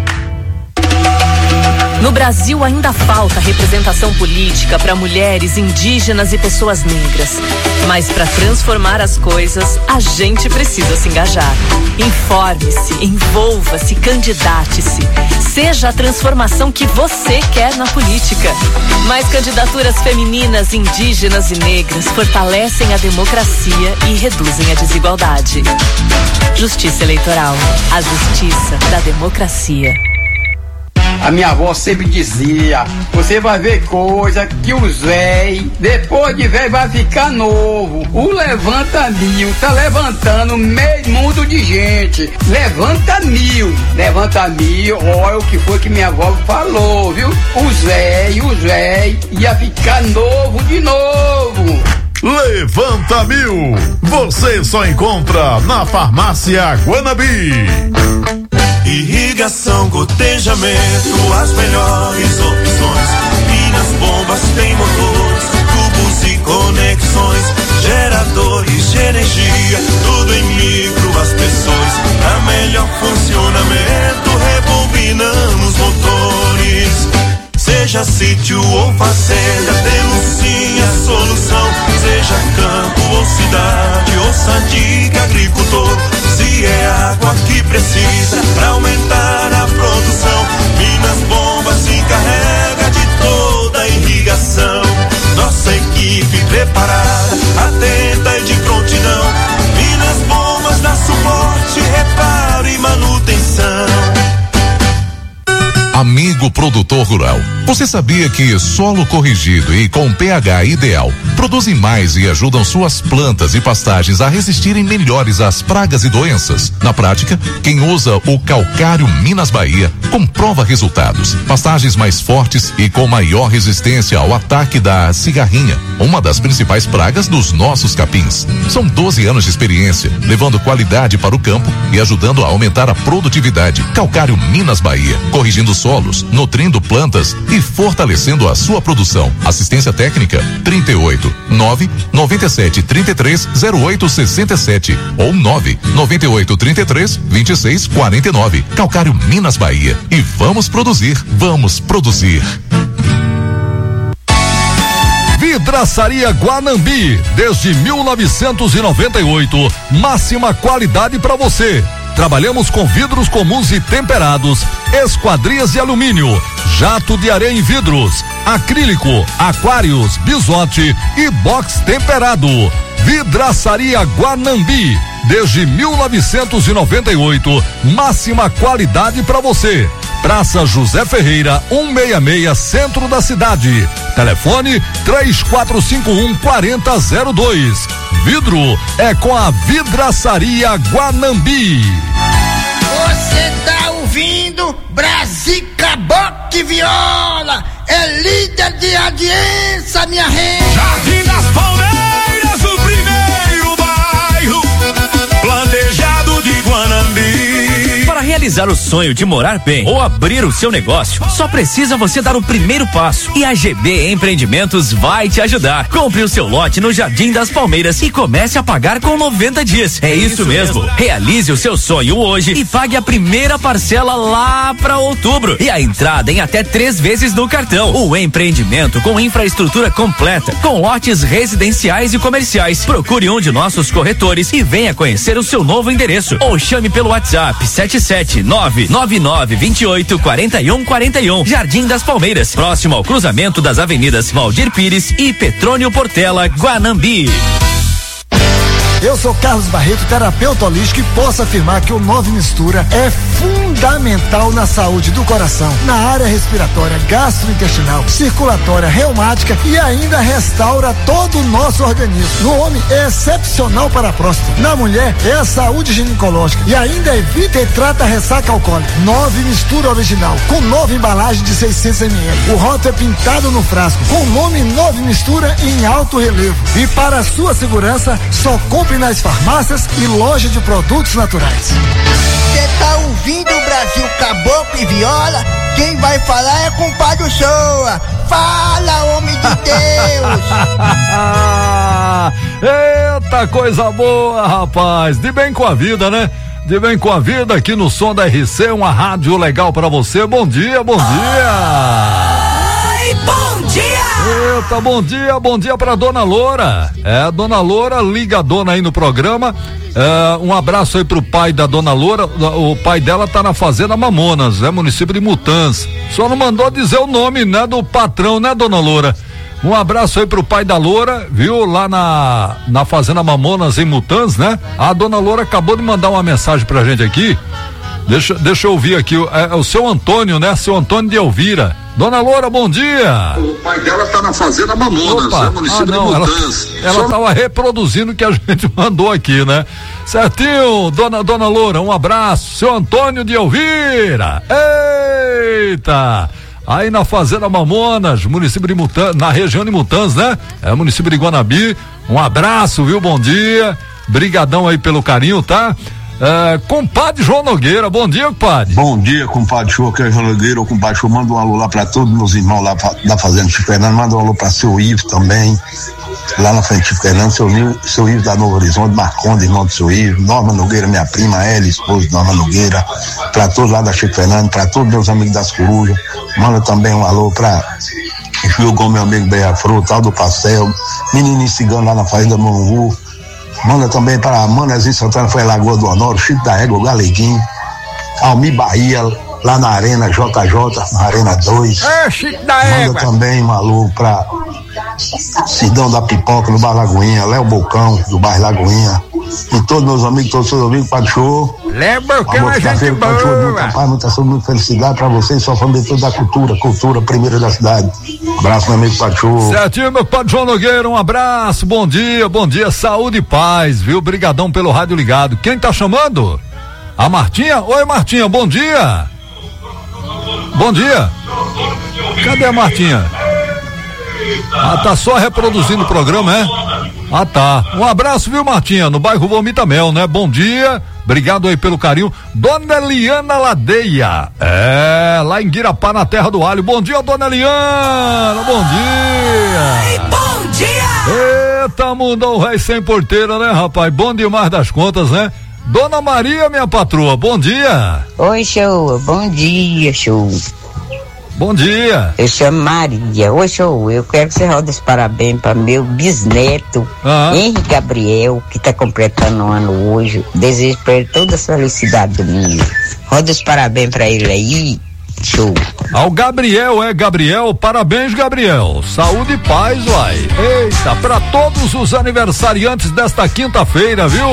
No Brasil ainda falta representação política para mulheres, indígenas e pessoas negras. Mas para transformar as coisas, a gente precisa se engajar. Informe-se, envolva-se, candidate-se. Seja a transformação que você quer na política. Mais candidaturas femininas, indígenas e negras fortalecem a democracia e reduzem a desigualdade. Justiça Eleitoral. A justiça da democracia. A minha avó sempre dizia: você vai ver coisa que os véi, depois de véi, vai ficar novo. O Levanta Mil tá levantando meio mundo de gente. Levanta Mil, Levanta Mil, olha o que foi que minha avó falou, viu? Os véi, os véi, ia ficar novo de novo. Levanta Mil, você só encontra na Farmácia Guanambi. Irrigação, gotejamento, as melhores opções. E nas bombas tem motores, tubos e conexões, geradores de energia, tudo em micro aspersões. Para melhor funcionamento, rebobinamos motores. Seja sítio ou fazenda, temos sim a solução. Seja campo ou cidade, ouça a dica agricultor. Se é água que precisa pra aumentar a produção, Minas Bombas se encarrega de produtor rural. Você sabia que solo corrigido e com pH ideal produzem mais e ajudam suas plantas e pastagens a resistirem melhores às pragas e doenças? Na prática, quem usa o Calcário Minas Bahia comprova resultados. Pastagens mais fortes e com maior resistência ao ataque da cigarrinha, uma das principais pragas dos nossos capins. São doze anos de experiência, levando qualidade para o campo e ajudando a aumentar a produtividade. Calcário Minas Bahia, corrigindo solos, nutrindo plantas e fortalecendo a sua produção. Assistência técnica trinta e oito, nove noventa e sete, trinta e três, zero oito sessenta e sete ou nove noventa e oito, trinta e três, vinte e seis, quarenta e nove. Calcário Minas Bahia. E vamos produzir, vamos produzir. Vidraçaria Guanambi, desde mil novecentos e noventa e oito, máxima qualidade para você. Trabalhamos com vidros comuns e temperados, esquadrias de alumínio, jato de areia em vidros, acrílico, aquários, bisote e box temperado. Vidraçaria Guanambi, desde mil novecentos e noventa e oito, máxima qualidade para você. Praça José Ferreira, cento e sessenta e seis, centro da cidade. Telefone três quatro cinco um, quatro zero zero dois. Vidro é com a Vidraçaria Guanambi. Você tá ouvindo Brasica Boque Viola, é líder de audiência, minha rede. Jardim das Palmeiras, o primeiro bairro planejado de Guanambi. Para realizar o sonho de morar bem ou abrir o seu negócio, só precisa você dar o primeiro passo. E a G B Empreendimentos vai te ajudar. Compre o seu lote no Jardim das Palmeiras e comece a pagar com noventa dias. É, é isso, isso mesmo. mesmo. Realize o seu sonho hoje e pague a primeira parcela lá para outubro. E a entrada em até três vezes no cartão. O empreendimento com infraestrutura completa, com lotes residenciais e comerciais. Procure um de nossos corretores e venha conhecer o seu novo endereço. Ou chame pelo WhatsApp sete sete nove nove nove dois oito quatro um quatro um. Jardim das Palmeiras, próximo ao cruzamento das avenidas Valdir Pires e Petrônio Portela, Guanambi. Eu sou Carlos Barreto, terapeuta holístico, e posso afirmar que o Nove Mistura é fundamental na saúde do coração, na área respiratória, gastrointestinal, circulatória, reumática e ainda restaura todo o nosso organismo. No homem é excepcional para a próstata, na mulher é a saúde ginecológica e ainda evita e trata a ressaca alcoólica. Nove Mistura original, com nova embalagem de seiscentos mililitros. O rótulo é pintado no frasco, com o nome Nove Mistura em alto relevo. E para a sua segurança, só compre nas farmácias e lojas de produtos naturais. Você tá ouvindo o Brasil Caboclo e Viola? Quem vai falar é compadre Shoa. Fala, homem de Deus! Eita, coisa boa, rapaz. De bem com a vida, né? De bem com a vida aqui no som da R C, uma rádio legal pra você. Bom dia, bom dia! Oi, bom dia! Eita, bom dia, bom dia pra Dona Loura. É, Dona Loura, ligadona aí no programa. É, um abraço aí pro pai da Dona Loura. O pai dela tá na Fazenda Mamonas, é município de Mutanz. Só não mandou dizer o nome, né, do patrão, né, Dona Loura? Um abraço aí pro pai da Loura, viu? Lá na, na Fazenda Mamonas, em Mutanz, né? A Dona Loura acabou de mandar uma mensagem pra gente aqui. Deixa, deixa eu ouvir aqui, é, é o seu Antônio, né? Seu Antônio de Elvira. Dona Loura, bom dia. O pai dela tá na Fazenda Mamonas, Opa, é município ah, não, de Mutanz. Ela, ela Só... tava reproduzindo o que a gente mandou aqui, né? Certinho, dona, dona Loura, um abraço. Seu Antônio de Elvira. Eita! Aí na Fazenda Mamonas, município de Mutanz, na região de Mutanz, né? É município de Guanabi. Um abraço, viu? Bom dia. Brigadão aí pelo carinho, tá? É, compadre João Nogueira, bom dia, compadre. Bom dia, compadre João, que é João Nogueira, o compadre João, manda um alô lá pra todos meus irmãos lá da Fazenda Chico Fernando, manda um alô pra seu Ivo também, lá na frente de Chico Fernando, seu, seu Ivo da Novo Horizonte, Marconde, irmão do seu Ivo, Norma Nogueira, minha prima, Ela, esposa de Norma Nogueira, pra todos lá da Chico Fernando, pra todos meus amigos das Corujas, manda também um alô pra Gil, meu amigo Beafru, tal do Pastel, Menininho Cigano lá na Fazenda Mongu. Manda também para Manezinho Santana, foi Lagoa do Honório, Chico da Égua, Galeguinho, Almi Bahia, lá na Arena J J, na Arena dois. É, Chico da Égua. Manda também, maluco, para Cidão da Pipoca, no Bairro Lagoinha, Léo Bocão, do Bairro Lagoinha. e todos meus amigos, todos os seus amigos, Padre Show. Lembra que é uma gente boa. Muita paz, muita saúde, muita felicidade pra você e sua família toda da cultura, cultura primeira da cidade. Abraço, meu amigo Padre Show. Certinho, meu Padre João Nogueira, um abraço, bom dia, bom dia, saúde e paz, viu? Brigadão pelo rádio ligado. Quem tá chamando? A Martinha? Oi, Martinha, bom dia. Bom dia. Cadê a Martinha? Ah, tá só reproduzindo o programa, é? Ah, tá. Um abraço, viu, Martinha? No bairro Vomita Mel, né? Bom dia. Obrigado aí pelo carinho. Dona Eliana Ladeia. É, lá em Guirapá, na Terra do Alho. Bom dia, Dona Eliana. Bom dia. Bom dia. Eita, mundão vai sem porteira, né, rapaz? Bom demais das contas, né? Dona Maria, minha patroa, bom dia. Oi, show. Bom dia, show. Bom dia. Eu chamo Maria. Oi, show. Eu quero que você roda os parabéns para meu bisneto, ah. Henrique Gabriel, que está completando um ano hoje. Desejo para ele toda a felicidade do mundo. Roda os parabéns para ele aí. Show. Ao Gabriel, é Gabriel, parabéns, Gabriel. Saúde e paz, uai. Eita, para todos os aniversariantes desta quinta-feira, viu?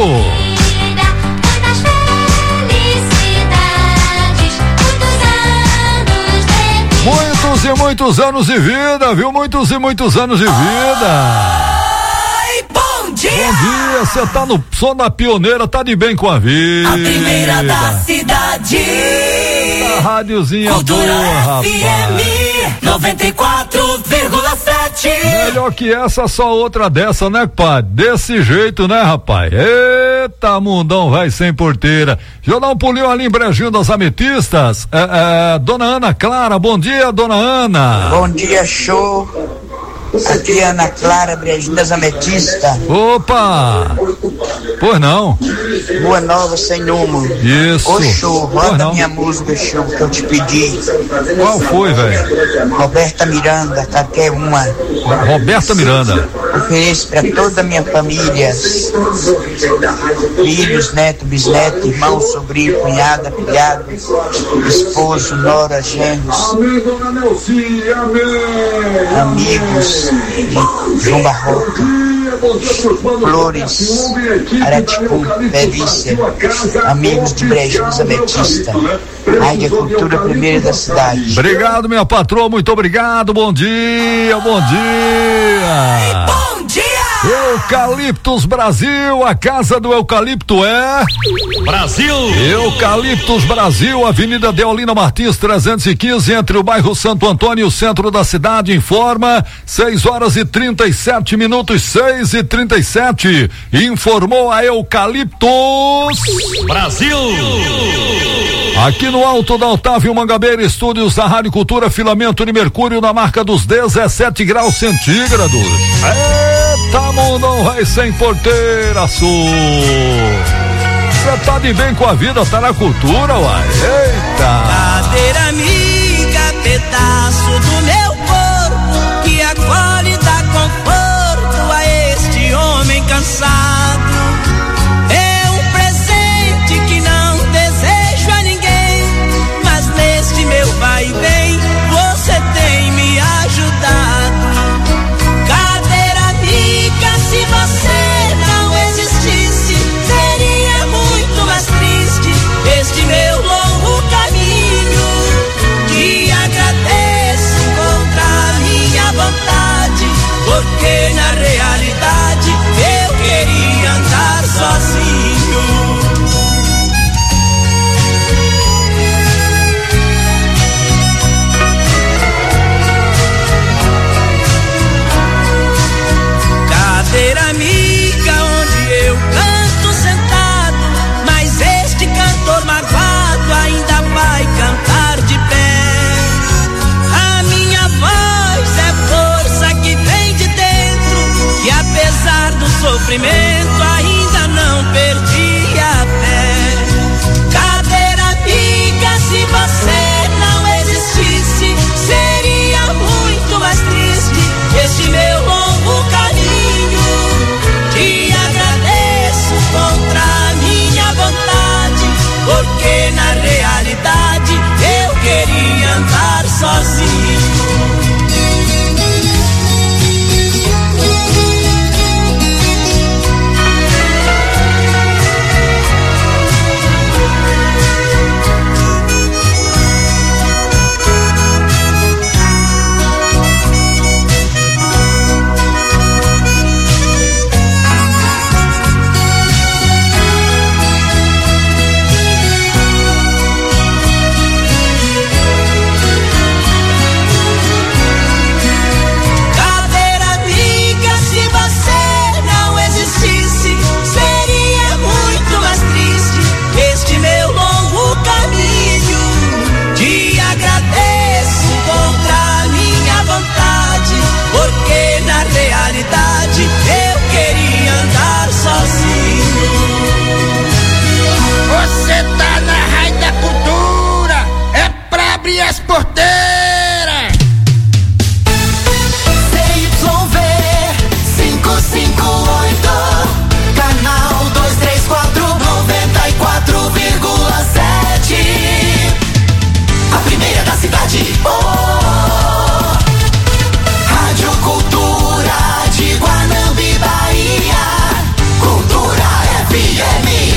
Muitos e muitos anos de vida, viu? Muitos e muitos anos de vida. Ai, bom dia! Bom dia, você tá no som da Pioneira, tá de bem com a vida. A primeira da cidade. A rádiozinha Cultura boa, rapaz. F M noventa e quatro vírgula sete. Melhor que essa, só outra dessa, né, pai? Desse jeito, né, rapaz? Eita, mundão, vai sem porteira. Deixa eu dar um pulinho ali em Brejinho das Ametistas. É, é, dona Ana Clara, bom dia, dona Ana. Bom dia, show. Aqui é Ana Clara, Brejinho das Ametistas. Opa! Pois não. Boa Nova, sem número. Isso. Ô, show, roda minha música, show, que eu te pedi. Qual foi, velho? Roberta Miranda, qualquer uma. Roberta Miranda. Ofereço pra toda a minha família. Filhos, neto, bisneto, irmão, sobrinho, cunhada, filhado, esposo, nora, genros, amigos, João Barroca, Flores, Araticum, Belícia, amigos de Brejinhos Ametista, Rádio Cultura Primeira da cidade. Obrigado, minha patroa, muito obrigado, bom dia, bom dia. Bom dia. Eucaliptus Brasil, a casa do eucalipto é Brasil. Eucaliptus Brasil, Avenida Deolina Martins trezentos e quinze, entre o bairro Santo Antônio e o centro da cidade. Informa seis horas e trinta e sete minutos, seis e trinta e sete. Informou a Eucaliptus Brasil. Aqui no alto da Otávio Mangabeira, estúdios da Rádio Cultura, filamento de mercúrio na marca dos dezessete graus centígrados. Eita, mundão, vai sem porteira, sul. Você tá de bem com a vida, tá na cultura, uai. Eita. Cadeira amiga, pedaço do meu corpo, que acolhe e dá conforto a este homem cansado. É um presente que não desejo a ninguém, mas neste meu vai e vem, você tem me ajudado. Se você não existisse, seria muito mais triste este meu longo caminho. Te agradeço contra a minha vontade, porque na realidade eu queria andar sozinho. Cadeira amiga, onde eu canto sentado, mas este cantor magoado ainda vai cantar de pé. A minha voz é força que vem de dentro, e apesar do sofrimento ainda não perdi a fé. Cadeira amiga, se você não existisse, seria muito mais triste este meu longo caminho. Te agradeço contra a minha vontade, porque na realidade eu queria andar sozinho. eu queria andar sozinho. Você tá na Rádio da Cultura, é pra abrir as porteiras. C Y V quinhentos e cinquenta e oito, canal duzentos e trinta e quatro, noventa e quatro vírgula sete. A primeira da cidade. Oh, Rádio Cultura de Guanambi, Bahia. Cultura F M.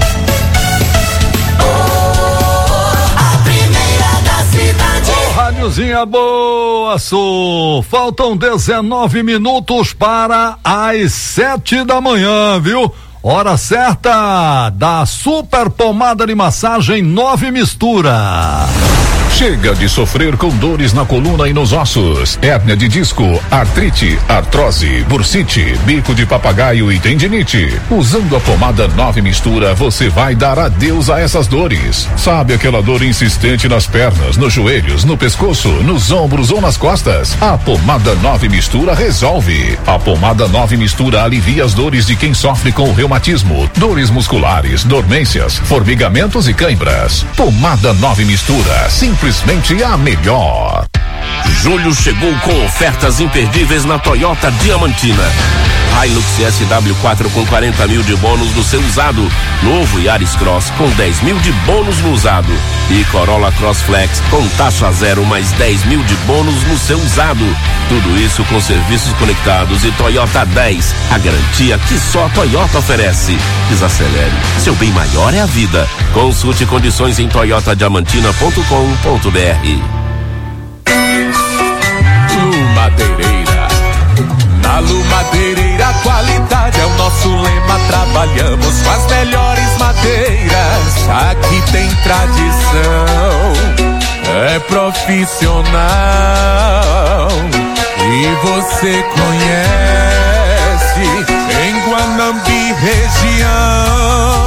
Oh, a primeira da cidade. Oh, rádiozinha boa, Su. Faltam dezenove minutos para as sete da manhã, viu? Hora certa da super pomada de massagem Nove Mistura. Chega de sofrer com dores na coluna e nos ossos, hérnia de disco, artrite, artrose, bursite, bico de papagaio e tendinite. Usando a pomada Nove Mistura, você vai dar adeus a essas dores. Sabe aquela dor insistente nas pernas, nos joelhos, no pescoço, nos ombros ou nas costas? A pomada Nove Mistura resolve. A pomada Nove Mistura alivia as dores de quem sofre com o reumatismo, dores musculares, dormências, formigamentos e cãibras. Pomada Nove Mistura, simplesmente a melhor. Julho chegou com ofertas imperdíveis na Toyota Diamantina. Hilux S W quatro com quarenta mil de bônus no seu usado. Novo Yaris Cross com dez mil de bônus no usado. E Corolla Cross Flex com taxa zero mais dez mil de bônus no seu usado. Tudo isso com serviços conectados e Toyota dez. A garantia que só a Toyota oferece. Desacelere. Seu bem maior é a vida. Consulte condições em toyota diamantina ponto com ponto b r. Madeireira. Na Lu Madeireira, a qualidade é o nosso lema. Trabalhamos com as melhores madeiras. Aqui tem tradição, é profissional e você conhece em Guanambi região.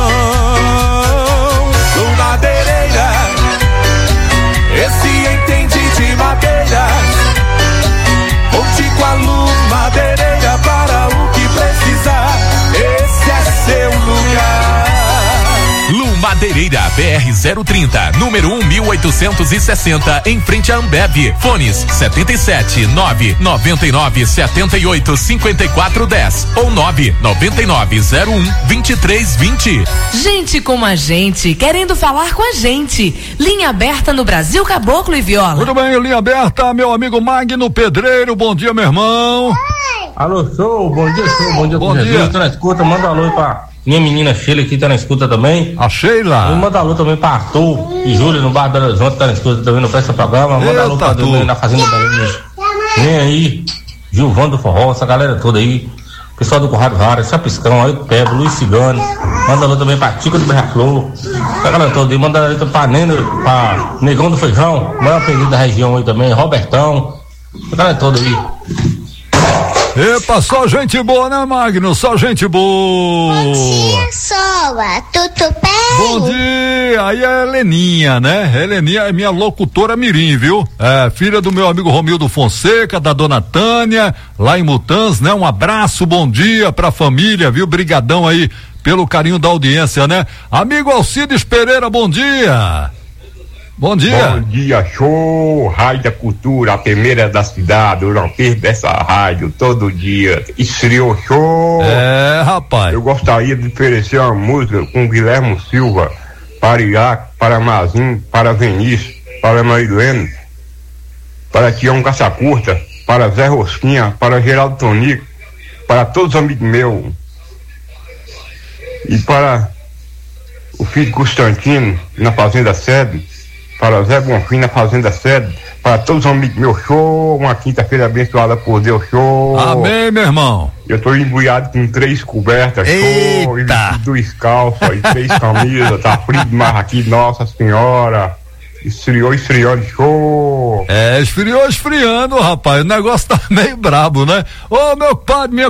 Lu Madeireira, esse entende de madeiras. Conte com a Lu Madeireira para o que precisar. Esse é seu lugar. Lu Madeireira, B R zero trinta, número um mil oitocentos e sessenta, em frente à Ambev. Fones setenta e sete, nove noventa e nove, setenta e oito, cinquenta e quatro, dez ou nove noventa e nove, zero um, vinte e três, vinte. Gente como a gente, querendo falar com a gente. Linha aberta no Brasil Caboclo e Viola. Muito bem, linha aberta, meu amigo Magno Pedreiro. Bom dia, meu irmão. Alô, sou, bom dia, sou, bom dia, bom dia. Jesus, tô na escuta, manda um alô pra minha menina Sheila que tá na escuta também. A Sheila. E manda alô também pra Arthur e Júlio no Bar Belo Horizonte, tá na escuta também, no Presta Programa. Manda Eita, alô pra Deus na Fazenda Balinhas. Vem aí, Gilvão do Forró, essa galera toda aí. Pessoal do Corrado Vara, Chapiscão, aí Pego, Luiz Cigano. Manda alô também pra Tica do Berraclô. Essa galera toda aí, manda alô pra Nena, pra Negão do Feijão, maior pedido da região aí também, Robertão. Essa galera toda aí. Epa, só gente boa, né, Magno? Só gente boa. Bom dia, Soa. Tudo bem? Bom dia. Aí é a Heleninha, né? Heleninha é minha locutora mirim, viu? É, filha do meu amigo Romildo Fonseca, da dona Tânia, lá em Mutãs, né? Um abraço, bom dia pra família, viu? Brigadão aí pelo carinho da audiência, né? Amigo Alcides Pereira, bom dia. Bom dia. Bom dia, show, Rádio da Cultura, a primeira da cidade, eu não perco essa rádio todo dia. Estreou, show. É, rapaz. Eu gostaria de oferecer uma música com Guilherme Silva, para Iac, para Mazin, para Vinícius, para Marilene, para Tião Caça Curta, para Zé Rosquinha, para Geraldo Tonico, para todos os amigos meus, e para o filho Constantino, na Fazenda Sede, para Zé Bonfim na Fazenda Sede, para todos os amigos meus, show, uma quinta-feira abençoada por Deus, show. Amém, meu irmão. Eu tô embrulhado com três cobertas, Eita. show, e dois calços, e três camisas, tá frio demais aqui, Nossa Senhora. Esfriou, esfriando, show. É, esfriou, esfriando, rapaz, o negócio tá meio brabo, né? Ô, meu padre, minha